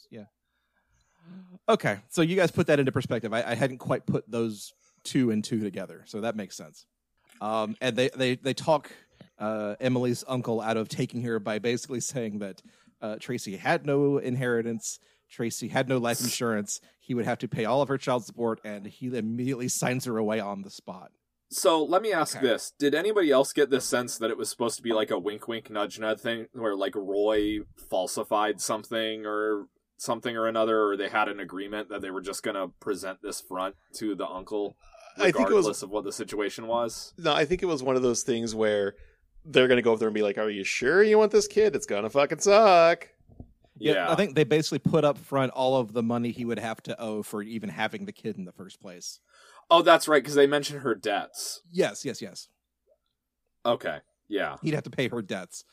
Okay, so you guys put that into perspective. I hadn't quite put those 2 and 2 together, so that makes sense. And they talk Emily's uncle out of taking her by basically saying that Tracy had no inheritance, Tracy had no life insurance, he would have to pay all of her child support, and he immediately signs her away on the spot. So let me ask this. Did anybody else get this sense that it was supposed to be like a wink wink nudge nudge thing where like Roy falsified something or another, or they had an agreement that they were just going to present this front to the uncle regardless of what the situation was? No, I think it was one of those things where they're going to go up there and be like, are you sure you want this kid? It's going to fucking suck. Yeah, I think they basically put up front all of the money he would have to owe for even having the kid in the first place. Oh, that's right, because they mentioned her debts. Yes. Okay, yeah. He'd have to pay her debts.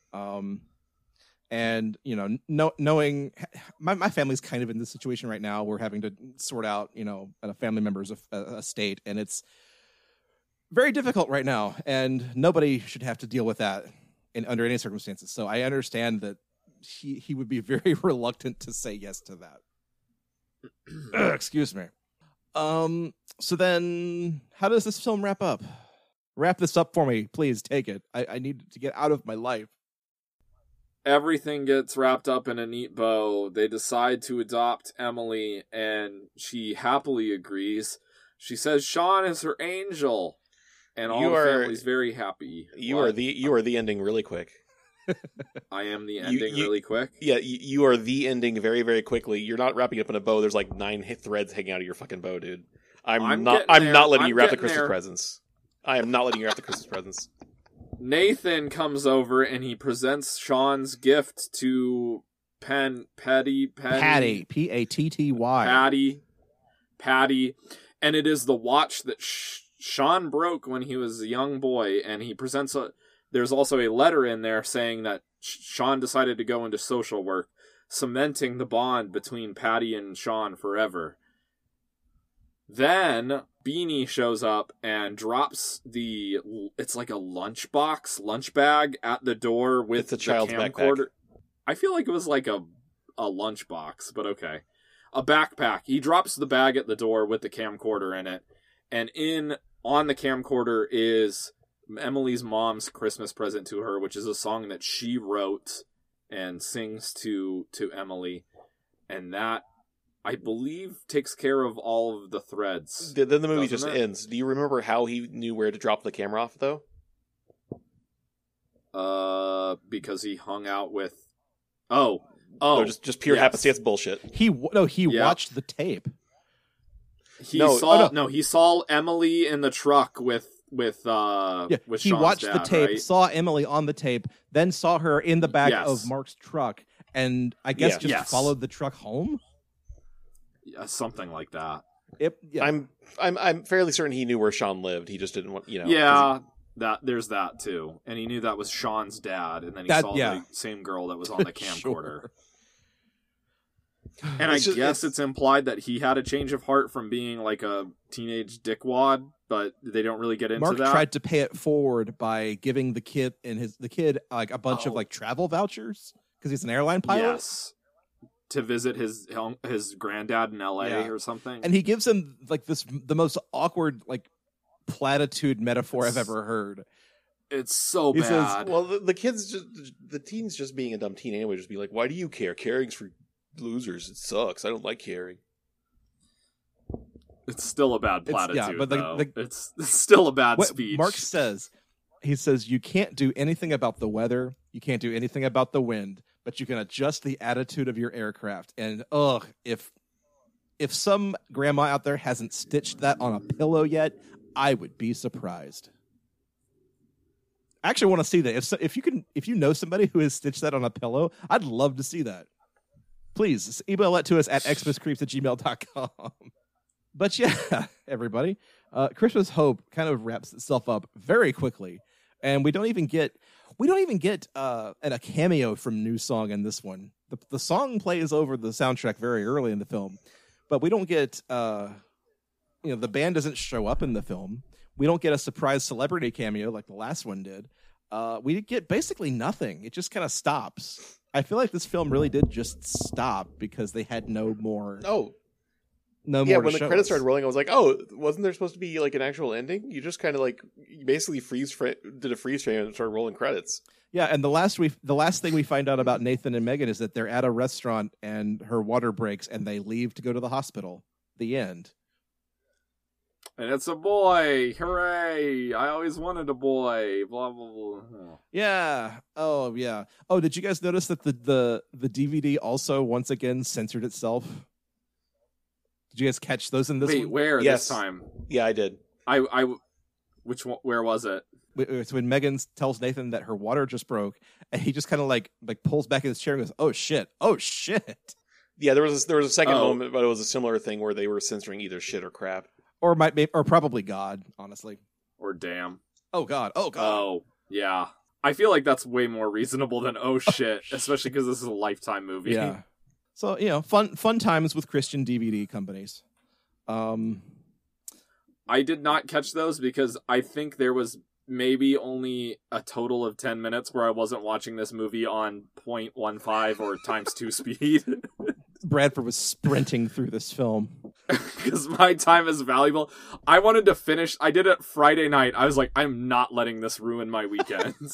And, knowing my family's kind of in this situation right now, we're having to sort out, a family member's estate, and it's very difficult right now, and nobody should have to deal with that under any circumstances. So I understand that he would be very reluctant to say yes to that. Excuse me. So then how does this film wrap up? Wrap this up for me, please. Take it. I need to get out of my life. Everything gets wrapped up in a neat bow. They decide to adopt Emily, and she happily agrees. She says Sean is her angel, and all the family's very happy. You are the ending really quick. I am the ending really quick? Yeah, you are the ending very, very quickly. You're not wrapping up in a bow. There's like 9 threads hanging out of your fucking bow, dude. I'm not letting you wrap the Christmas presents. I am not letting you wrap the Christmas presents. Nathan comes over and he presents Sean's gift to Patty, Patty, P-A-T-T-Y. Patty, and it is the watch that Sean broke when he was a young boy, and he presents there's also a letter in there saying that Sean decided to go into social work, cementing the bond between Patty and Sean forever. Then Beanie shows up and drops it's like a lunch bag at the door with It's a the child's camcorder. backpack. I feel like it was like a lunch box, but okay. A backpack. He drops the bag at the door with the camcorder in it, and on the camcorder is Emily's mom's Christmas present to her, which is a song that she wrote and sings to Emily, and that, I believe, takes care of all of the threads. Then the movie Doesn't just it? ends. Do you remember how he knew where to drop the camera off, though? Because he hung out with... No, just pure yes. happenstance bullshit. He Yeah. watched the tape. He No, saw Emily in the truck with He Sean's watched dad, the tape, right? saw Emily on the tape, then saw her in the back Yes. of Mark's truck, and I guess Yeah. just Yes. followed the truck home. Yeah, something like that. I'm fairly certain he knew where Sean lived. He just didn't want, Yeah, there's that too, and he knew that was Sean's dad, and then he saw the same girl that was on the camcorder. Sure. And it's implied that he had a change of heart from being like a teenage dickwad, but they don't really get into Mark that. tried to pay it forward by giving the kid like a bunch of Oh. like travel vouchers because he's an airline pilot. Yes, to visit his granddad in L.A. Yeah. or something. And he gives him like the most awkward like platitude metaphor I've ever heard. It's so He says, bad. Well, the teen's just being a dumb teen anyway. Just be like, why do you care? Caring's for losers. It sucks. I don't like caring. It's still a bad It's- yeah, platitude, but though. the- It's still a bad What speech. Mark says, he says, you can't do anything about the weather, you can't do anything about the wind, but you can adjust the attitude of your aircraft. And if some grandma out there hasn't stitched that on a pillow yet, I would be surprised. I actually want to see that. If you know somebody who has stitched that on a pillow, I'd love to see that. Please email that to us at xmascreeps@gmail.com. But yeah, everybody, Christmas Hope kind of wraps itself up very quickly, and we don't even get a cameo from New Song in this one. The song plays over the soundtrack very early in the film, but we don't get the band doesn't show up in the film. We don't get a surprise celebrity cameo like the last one did. We get basically nothing. It just kind of stops. I feel like this film really did just stop because they had no more. When the credits started rolling, I was like, "Oh, wasn't there supposed to be like an actual ending?" You just kind of like you basically did a freeze frame and started rolling credits. Yeah, and the last thing we find out about Nathan and Megan is that they're at a restaurant and her water breaks and they leave to go to the hospital. The end. And it's a boy! Hooray! I always wanted a boy! Blah, blah, blah. Yeah. Oh, yeah. Oh, did you guys notice that the DVD also once again censored itself? Did you guys catch those in this Wait, one? where Yes. this time? Yeah, I did. Which one, where was it? It's when Megan tells Nathan that her water just broke, and he just kind of like pulls back in his chair and goes, "Oh shit! Oh shit!" Yeah, there was a second Oh. moment, but it was a similar thing where they were censoring either shit or crap. Or probably God, honestly. Or damn. Oh God! Oh God! Oh, yeah. I feel like that's way more reasonable than oh shit, especially because this is a Lifetime movie. Yeah. So fun times with Christian DVD companies. I did not catch those because I think there was maybe only a total of 10 minutes where I wasn't watching this movie on 0.15 or ×2 speed. Bradford was sprinting through this film. Because my time is valuable. I wanted to finish. I did it Friday night. I was like, I'm not letting this ruin my weekends.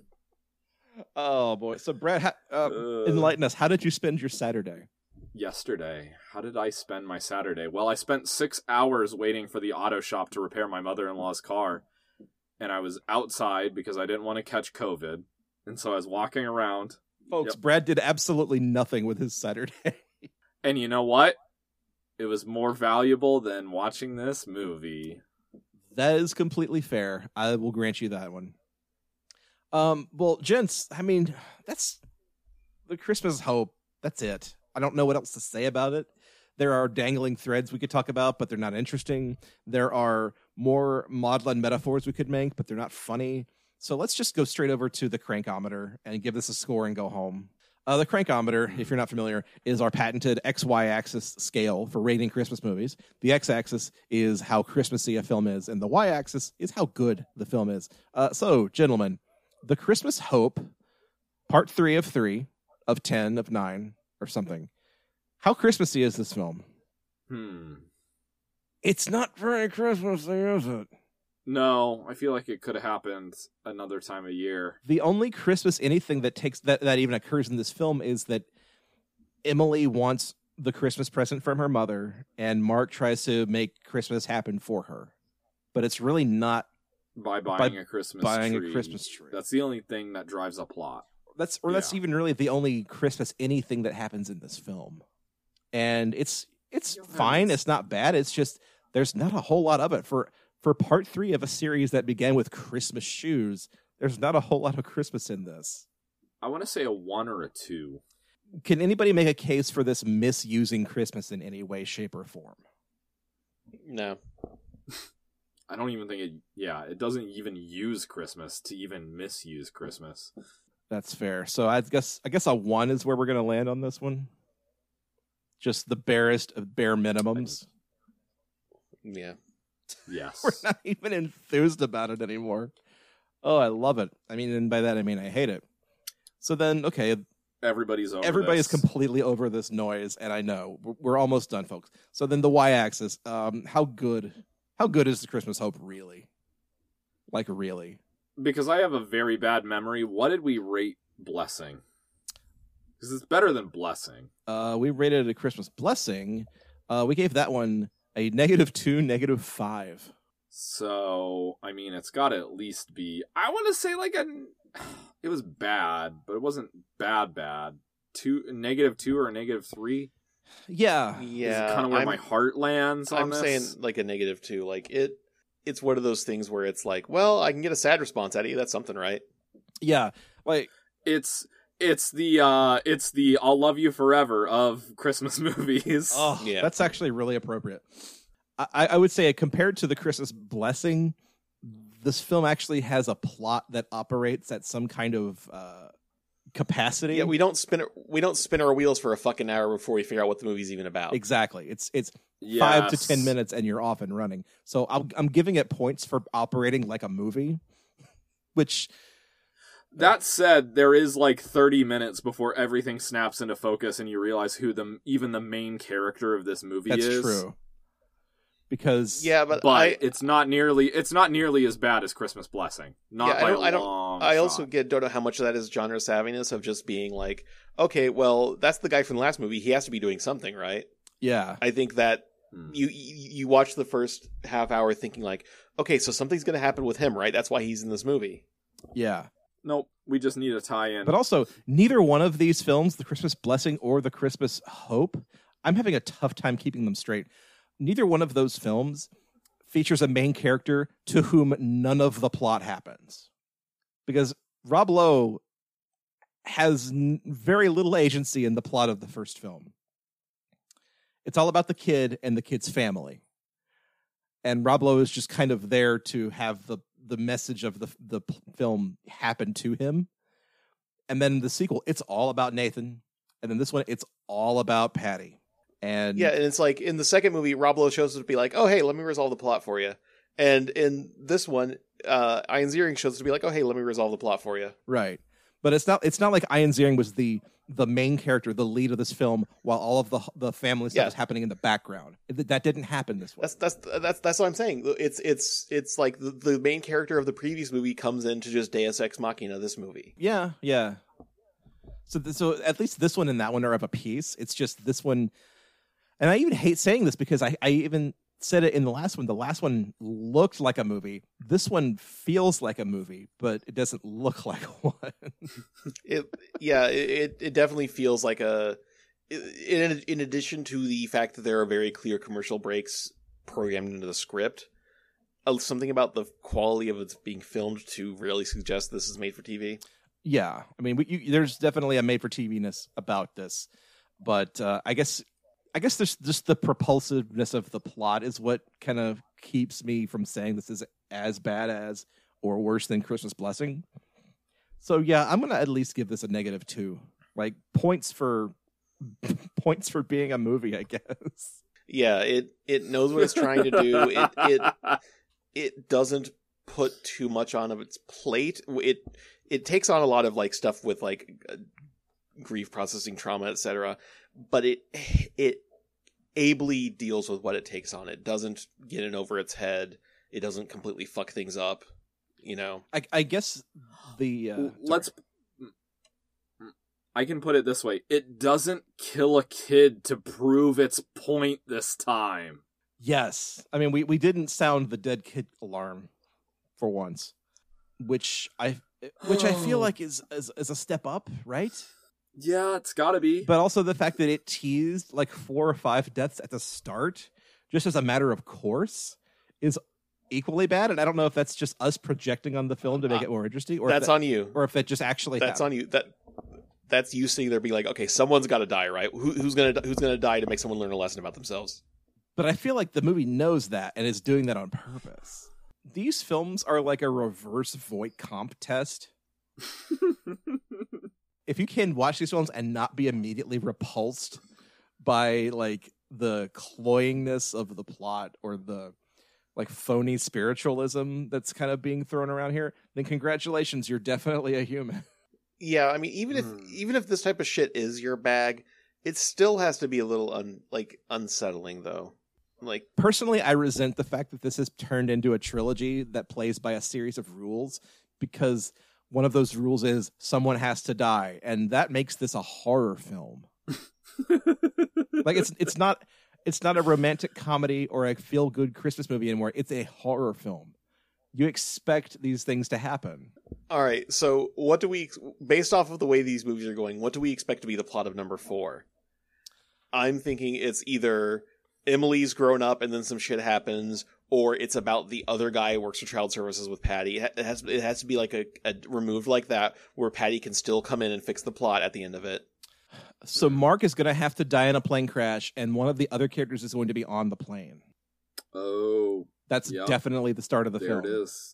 Oh boy! So Brad, enlighten us. How did you spend your Saturday? Yesterday, how did I spend my Saturday? Well, I spent 6 hours waiting for the auto shop to repair my mother-in-law's car. And I was outside because I didn't want to catch COVID. And so I was walking around. Folks, Yep. Brad did absolutely nothing with his Saturday. And you know what? It was more valuable than watching this movie. That is completely fair. I will grant you that one. Well, gents, I mean, that's the Christmas Hope. That's it. I don't know what else to say about it. There are dangling threads we could talk about, but they're not interesting. There are more maudlin metaphors we could make, but they're not funny. So let's just go straight over to the crankometer and give this a score and go home. The crankometer, if you're not familiar, is our patented XY axis scale for rating Christmas movies. The X axis is how Christmassy a film is, and the Y axis is how good the film is. So, gentlemen, The Christmas Hope, part 3 of 3, of 10, of 9, or something. How Christmassy is this film? It's not very Christmassy, is it? No, I feel like it could have happened another time of year. The only Christmas anything that takes that even occurs in this film is that Emily wants the Christmas present from her mother, and Mark tries to make Christmas happen for her. But it's really not By buying a Christmas tree. That's the only thing that drives a plot. That's even really the only Christmas anything that happens in this film. And it's fine. It's not bad. It's just there's not a whole lot of it for part 3 of a series that began with Christmas shoes. There's not a whole lot of Christmas in this. I want to say a 1 or a 2. Can anybody make a case for this misusing Christmas in any way, shape, or form? No. I don't even think it doesn't even use Christmas to even misuse Christmas. That's fair. So I guess a 1 is where we're going to land on this one. Just the barest of bare minimums. Yeah. Yes. We're not even enthused about it anymore. Oh, I love it. I mean, and by that I mean I hate it. So then, okay. Everybody's completely over this noise, and I know. We're almost done, folks. So then the Y-axis. How good is the Christmas Hope really? Like, really? Because I have a very bad memory, what did we rate Blessing? Because it's better than Blessing. We rated a Christmas Blessing. We gave that one a -2, -5. So, I mean, it's got to at least be... I want to say it was bad, but it wasn't bad. -2 or a -3? Yeah. Yeah. Is kind of where my heart lands on this. I'm saying like a -2. Like it's one of those things where it's like, well, I can get a sad response out of you. That's something, right? Yeah. Like it's the I'll love you forever of Christmas movies. Oh, yeah. That's actually really appropriate. I would say compared to the Christmas Blessing, this film actually has a plot that operates at some kind of capacity. Yeah, we don't spin our wheels for a fucking hour before we figure out what the movie's even about. Exactly. It's Yes. 5 to 10 minutes and you're off and running. So I'm giving it points for operating like a movie, which... That said, there is like 30 minutes before everything snaps into focus and you realize who even the main character of this movie is. That's true. Because but it's not nearly as bad as Christmas Blessing. Not by a long shot. I also don't know how much of that is genre savviness of just being like, okay, well, that's the guy from the last movie. He has to be doing something, right? Yeah. I think that you watch the first half hour thinking like, okay, so something's going to happen with him, right? That's why he's in this movie. Yeah. Nope, we just need a tie-in. But also, neither one of these films, The Christmas Blessing or The Christmas Hope, I'm having a tough time keeping them straight. Neither one of those films features a main character to whom none of the plot happens. Because Rob Lowe has very little agency in the plot of the first film. It's all about the kid and the kid's family. And Rob Lowe is just kind of there to have the message of the film happen to him. And then the sequel, it's all about Nathan. And then this one, it's all about Patty. And yeah, and it's like in the second movie, Rob Lowe shows up to be like, oh, hey, let me resolve the plot for you. And in this one, Ian Ziering shows up to be like, oh, hey, let me resolve the plot for you. Right. But it's not like Ian Ziering was the main character, the lead of this film, while all of the family stuff is happening in the background. That didn't happen this way. That's what I'm saying. It's like the main character of the previous movie comes in to just Deus Ex Machina this movie. Yeah. So at least this one and that one are of a piece. It's just this one, and I even hate saying this because I even said it in the last one. The last one looked like a movie. This one feels like a movie, but it doesn't look like one. It definitely feels like a. In addition to the fact that there are very clear commercial breaks programmed into the script, something about the quality of it's being filmed to really suggest this is made for TV. Yeah, I mean, there's definitely a made for TV-ness about this, but I guess there's just the propulsiveness of the plot is what kind of keeps me from saying this is as bad as or worse than Christmas Blessing. So yeah, I'm gonna at least give this a -2. Like points for being a movie, I guess. Yeah, it knows what it's trying to do. It doesn't put too much on of its plate. It takes on a lot of like stuff with like grief processing, trauma, etc. But it ably deals with what it takes on. It doesn't get in over its head. It doesn't completely fuck things up. You know, I guess I can put it this way. It doesn't kill a kid to prove its point this time. Yes. I mean, we didn't sound the dead kid alarm for once, which I feel like is a step up, right? Yeah, it's gotta be. But also the fact that it teased like 4 or 5 deaths at the start, just as a matter of course, is equally bad. And I don't know if that's just us projecting on the film to make it more interesting, or that's on you, or if that just actually that's happened. on you. That's you sitting there being like, okay, someone's got to die, right? Who's gonna die to make someone learn a lesson about themselves? But I feel like the movie knows that and is doing that on purpose. These films are like a reverse Voight comp test. If you can watch these films and not be immediately repulsed by like the cloyingness of the plot or the like phony spiritualism that's kind of being thrown around here, then congratulations, you're definitely a human. Yeah, I mean, even if this type of shit is your bag, it still has to be a little unsettling though. Like personally, I resent the fact that this has turned into a trilogy that plays by a series of rules, because one of those rules is someone has to die, and that makes this a horror film. Like it's not a romantic comedy or a feel-good Christmas movie anymore. It's a horror film. You expect these things to happen. All right, so what do we, based off of the way these movies are going, what do we expect to be the plot of number 4? I'm thinking it's either Emily's grown up and then some shit happens, or it's about the other guy who works for child services with Patty. It has to be like a removed like that, where Patty can still come in and fix the plot at the end of it. So Mark is going to have to die in a plane crash, and one of the other characters is going to be on the plane. Oh, that's definitely the start of the film. There it is.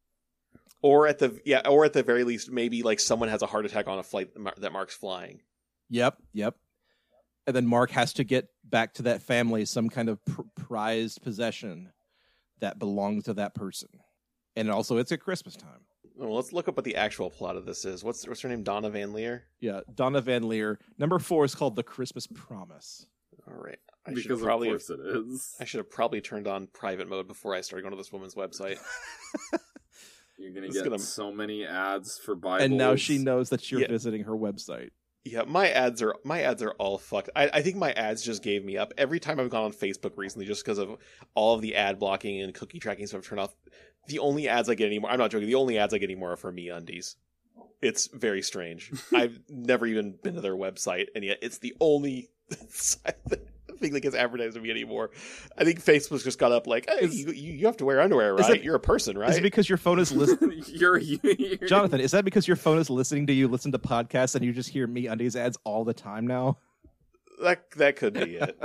Or at the very least, maybe like someone has a heart attack on a flight that Mark's flying. Yep. And then Mark has to get back to that family some kind of prized possession that belongs to that person. And also, it's at Christmas time. Well, let's look up what the actual plot of this is. What's her name? Donna Van Leer? Yeah, Donna Van Leer. Number 4 is called The Christmas Promise. All right. Because of course it is. I should have probably turned on private mode before I started going to this woman's website. You're going to get so many ads for Bibles. And now she knows that you're visiting her website. Yeah, my ads are all fucked. I think my ads just gave me up. Every time I've gone on Facebook recently, just because of all of the ad blocking and cookie tracking stuff turned off, the only ads I get anymore, I'm not joking, the only ads I get anymore are for MeUndies. It's very strange. I've never even been to their website, and yet it's the only thing that gets advertised to me anymore. I think Facebook's just got up like, hey, you have to wear underwear, right? You're a person, right? Is it because your phone is listening? you're Jonathan, is that because your phone is listening to you listen to podcasts and you just hear MeUndies ads all the time now? That could be it.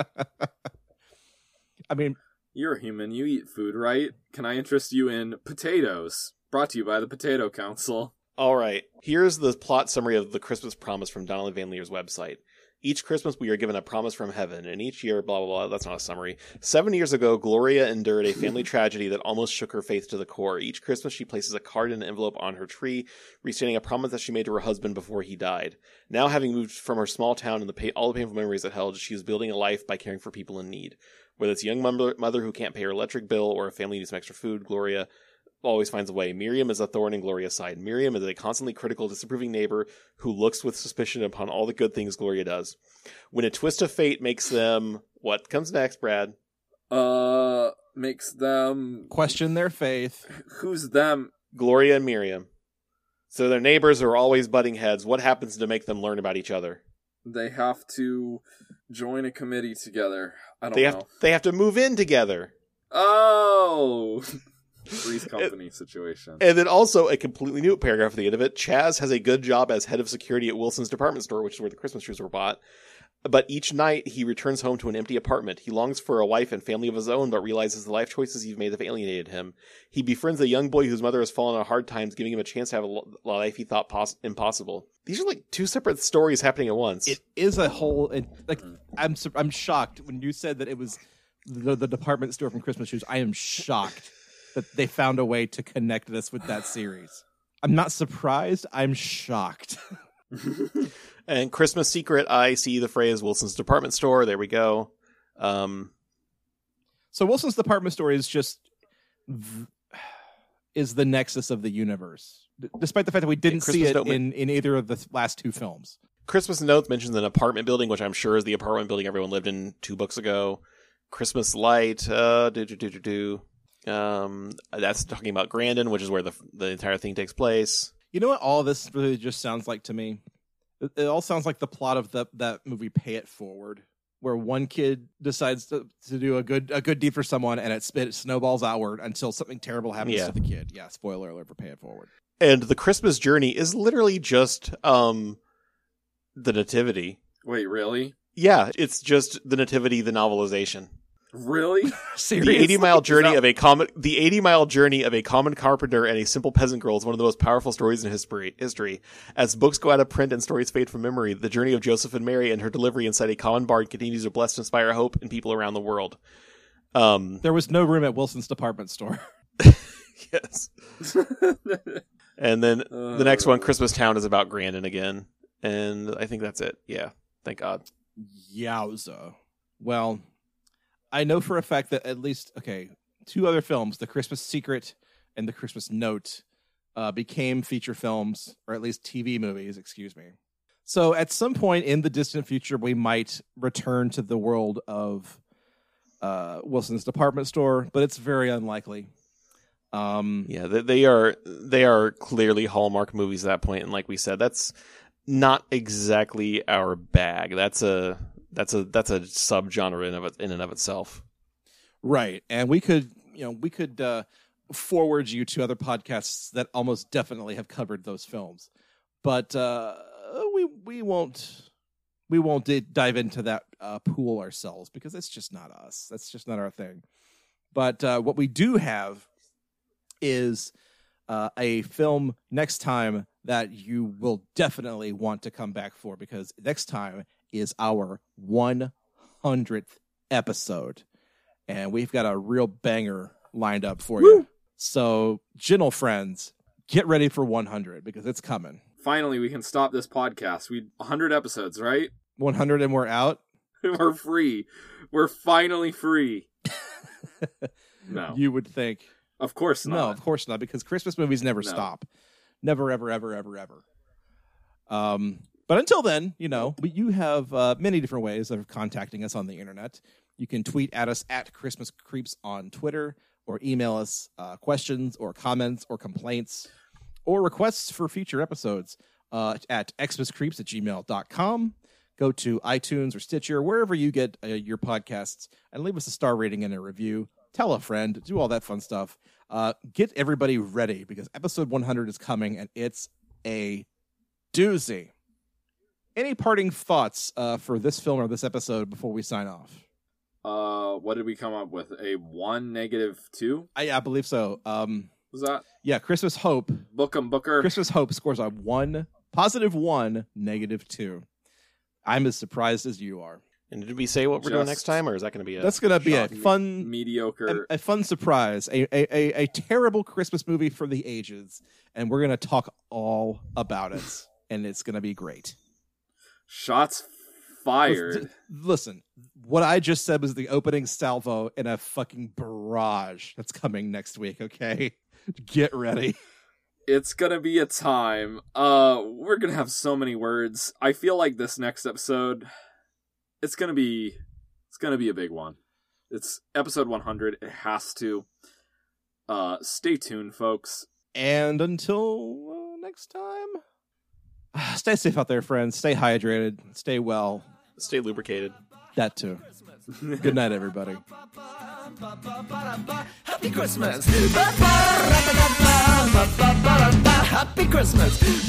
I mean, you're a human. You eat food, right? Can I interest you in potatoes? Brought to you by the Potato Council. All right. Here's the plot summary of The Christmas Promise from Donna Van Leer's website. Each Christmas we are given a promise from heaven, and each year, blah, blah, blah, that's not a summary. 7 years ago, Gloria endured a family tragedy that almost shook her faith to the core. Each Christmas she places a card in an envelope on her tree, restating a promise that she made to her husband before he died. Now, having moved from her small town and all the painful memories it held, she is building a life by caring for people in need. Whether it's a young mother who can't pay her electric bill or a family who needs some extra food, Gloria always finds a way. Miriam is a thorn in Gloria's side. Miriam is a constantly critical, disapproving neighbor who looks with suspicion upon all the good things Gloria does. When a twist of fate makes them... What comes next, Brad? Makes them... question their faith. Who's them? Gloria and Miriam. So their neighbors are always butting heads. What happens to make them learn about each other? They have to join a committee together. I don't know. They have to move in together. Oh... Three's Company situation. And then also a completely new paragraph at the end of it. Chaz has a good job as head of security at Wilson's department store, which is where the Christmas trees were bought. But each night he returns home to an empty apartment. He longs for a wife and family of his own, but realizes the life choices he's made have alienated him. He befriends a young boy whose mother has fallen on hard times, giving him a chance to have a life he thought impossible. These are like two separate stories happening at once. It is a whole. I'm shocked when you said that it was the department store from Christmas Shoes. I am shocked that they found a way to connect this with that series. I'm not surprised. I'm shocked. And Christmas Secret, I see the phrase Wilson's Department Store. There we go. So Wilson's Department Store is just is the nexus of the universe, despite the fact that we didn't see it in either of the last two films. Christmas Notes mentions an apartment building, which I'm sure is the apartment building everyone lived in 2 books ago. Christmas Light, that's talking about Grandin, which is where the entire thing takes place. You know what all this really just sounds like to me? It all sounds like the plot of that movie Pay It Forward, where one kid decides to do a good deed for someone, and it snowballs outward until something terrible happens to the kid. Yeah, spoiler alert for Pay It Forward. And the Christmas Journey is literally just the Nativity. Wait, really? Yeah, it's just the Nativity, the novelization. Really? The 80-mile journey of a common carpenter and a simple peasant girl is one of the most powerful stories in history. As books go out of print and stories fade from memory, the journey of Joseph and Mary and her delivery inside a common barn continues to bless and inspire hope in people around the world. There was no room at Wilson's Department Store. Yes. And then the next one, Christmas Town, is about Grandin again. And I think that's it. Yeah. Thank God. Yowza. Well, I know for a fact that at least, 2 other films, The Christmas Secret and The Christmas Note, became feature films, or at least TV movies, excuse me. So at some point in the distant future, we might return to the world of Wilson's Department Store, but it's very unlikely. They are clearly Hallmark movies at that point, and like we said, that's not exactly our bag. That's a subgenre in and of itself. Right. And we could forward you to other podcasts that almost definitely have covered those films. But we won't dive into that pool ourselves because it's just not us. That's just not our thing. But what we do have is a film next time that you will definitely want to come back for, because next time is our 100th episode, and we've got a real banger lined up for you. So, gentle friends, get ready for 100 because it's coming. Finally, we can stop this podcast. 100 episodes, right? 100 and we're out. We're free. We're finally free. No, you would think. Of course not. No, of course not, because Christmas movies never stop. Never, ever, ever, ever, ever. But until then, you have many different ways of contacting us on the internet. You can tweet at us at Christmas Creeps on Twitter, or email us questions or comments or complaints or requests for future episodes at xmascreeps@gmail.com. Go to iTunes or Stitcher, wherever you get your podcasts, and leave us a star rating and a review. Tell a friend, do all that fun stuff. Get everybody ready, because episode 100 is coming, and it's a doozy. Any parting thoughts for this film or this episode before we sign off? What did we come up with? A 1, -2? I believe so. Was that? Yeah, Christmas Hope. Booker. Christmas Hope scores a 1, +1, -2. I'm as surprised as you are. And did we say what we're doing next time, or is that going to be That's going to be a fun, mediocre, a fun surprise, a terrible Christmas movie for the ages, and we're going to talk all about it, and it's going to be great. Shots fired. Listen, what I just said was the opening salvo in a fucking barrage that's coming next week, okay? Get ready. It's gonna be a time. We're gonna have so many words. I feel like this next episode, it's gonna be a big one. It's episode 100. It has to. Stay tuned, folks. And until next time, stay safe out there, friends. Stay hydrated. Stay well. Stay lubricated. That too. Good night, everybody. Happy Christmas. Happy Christmas.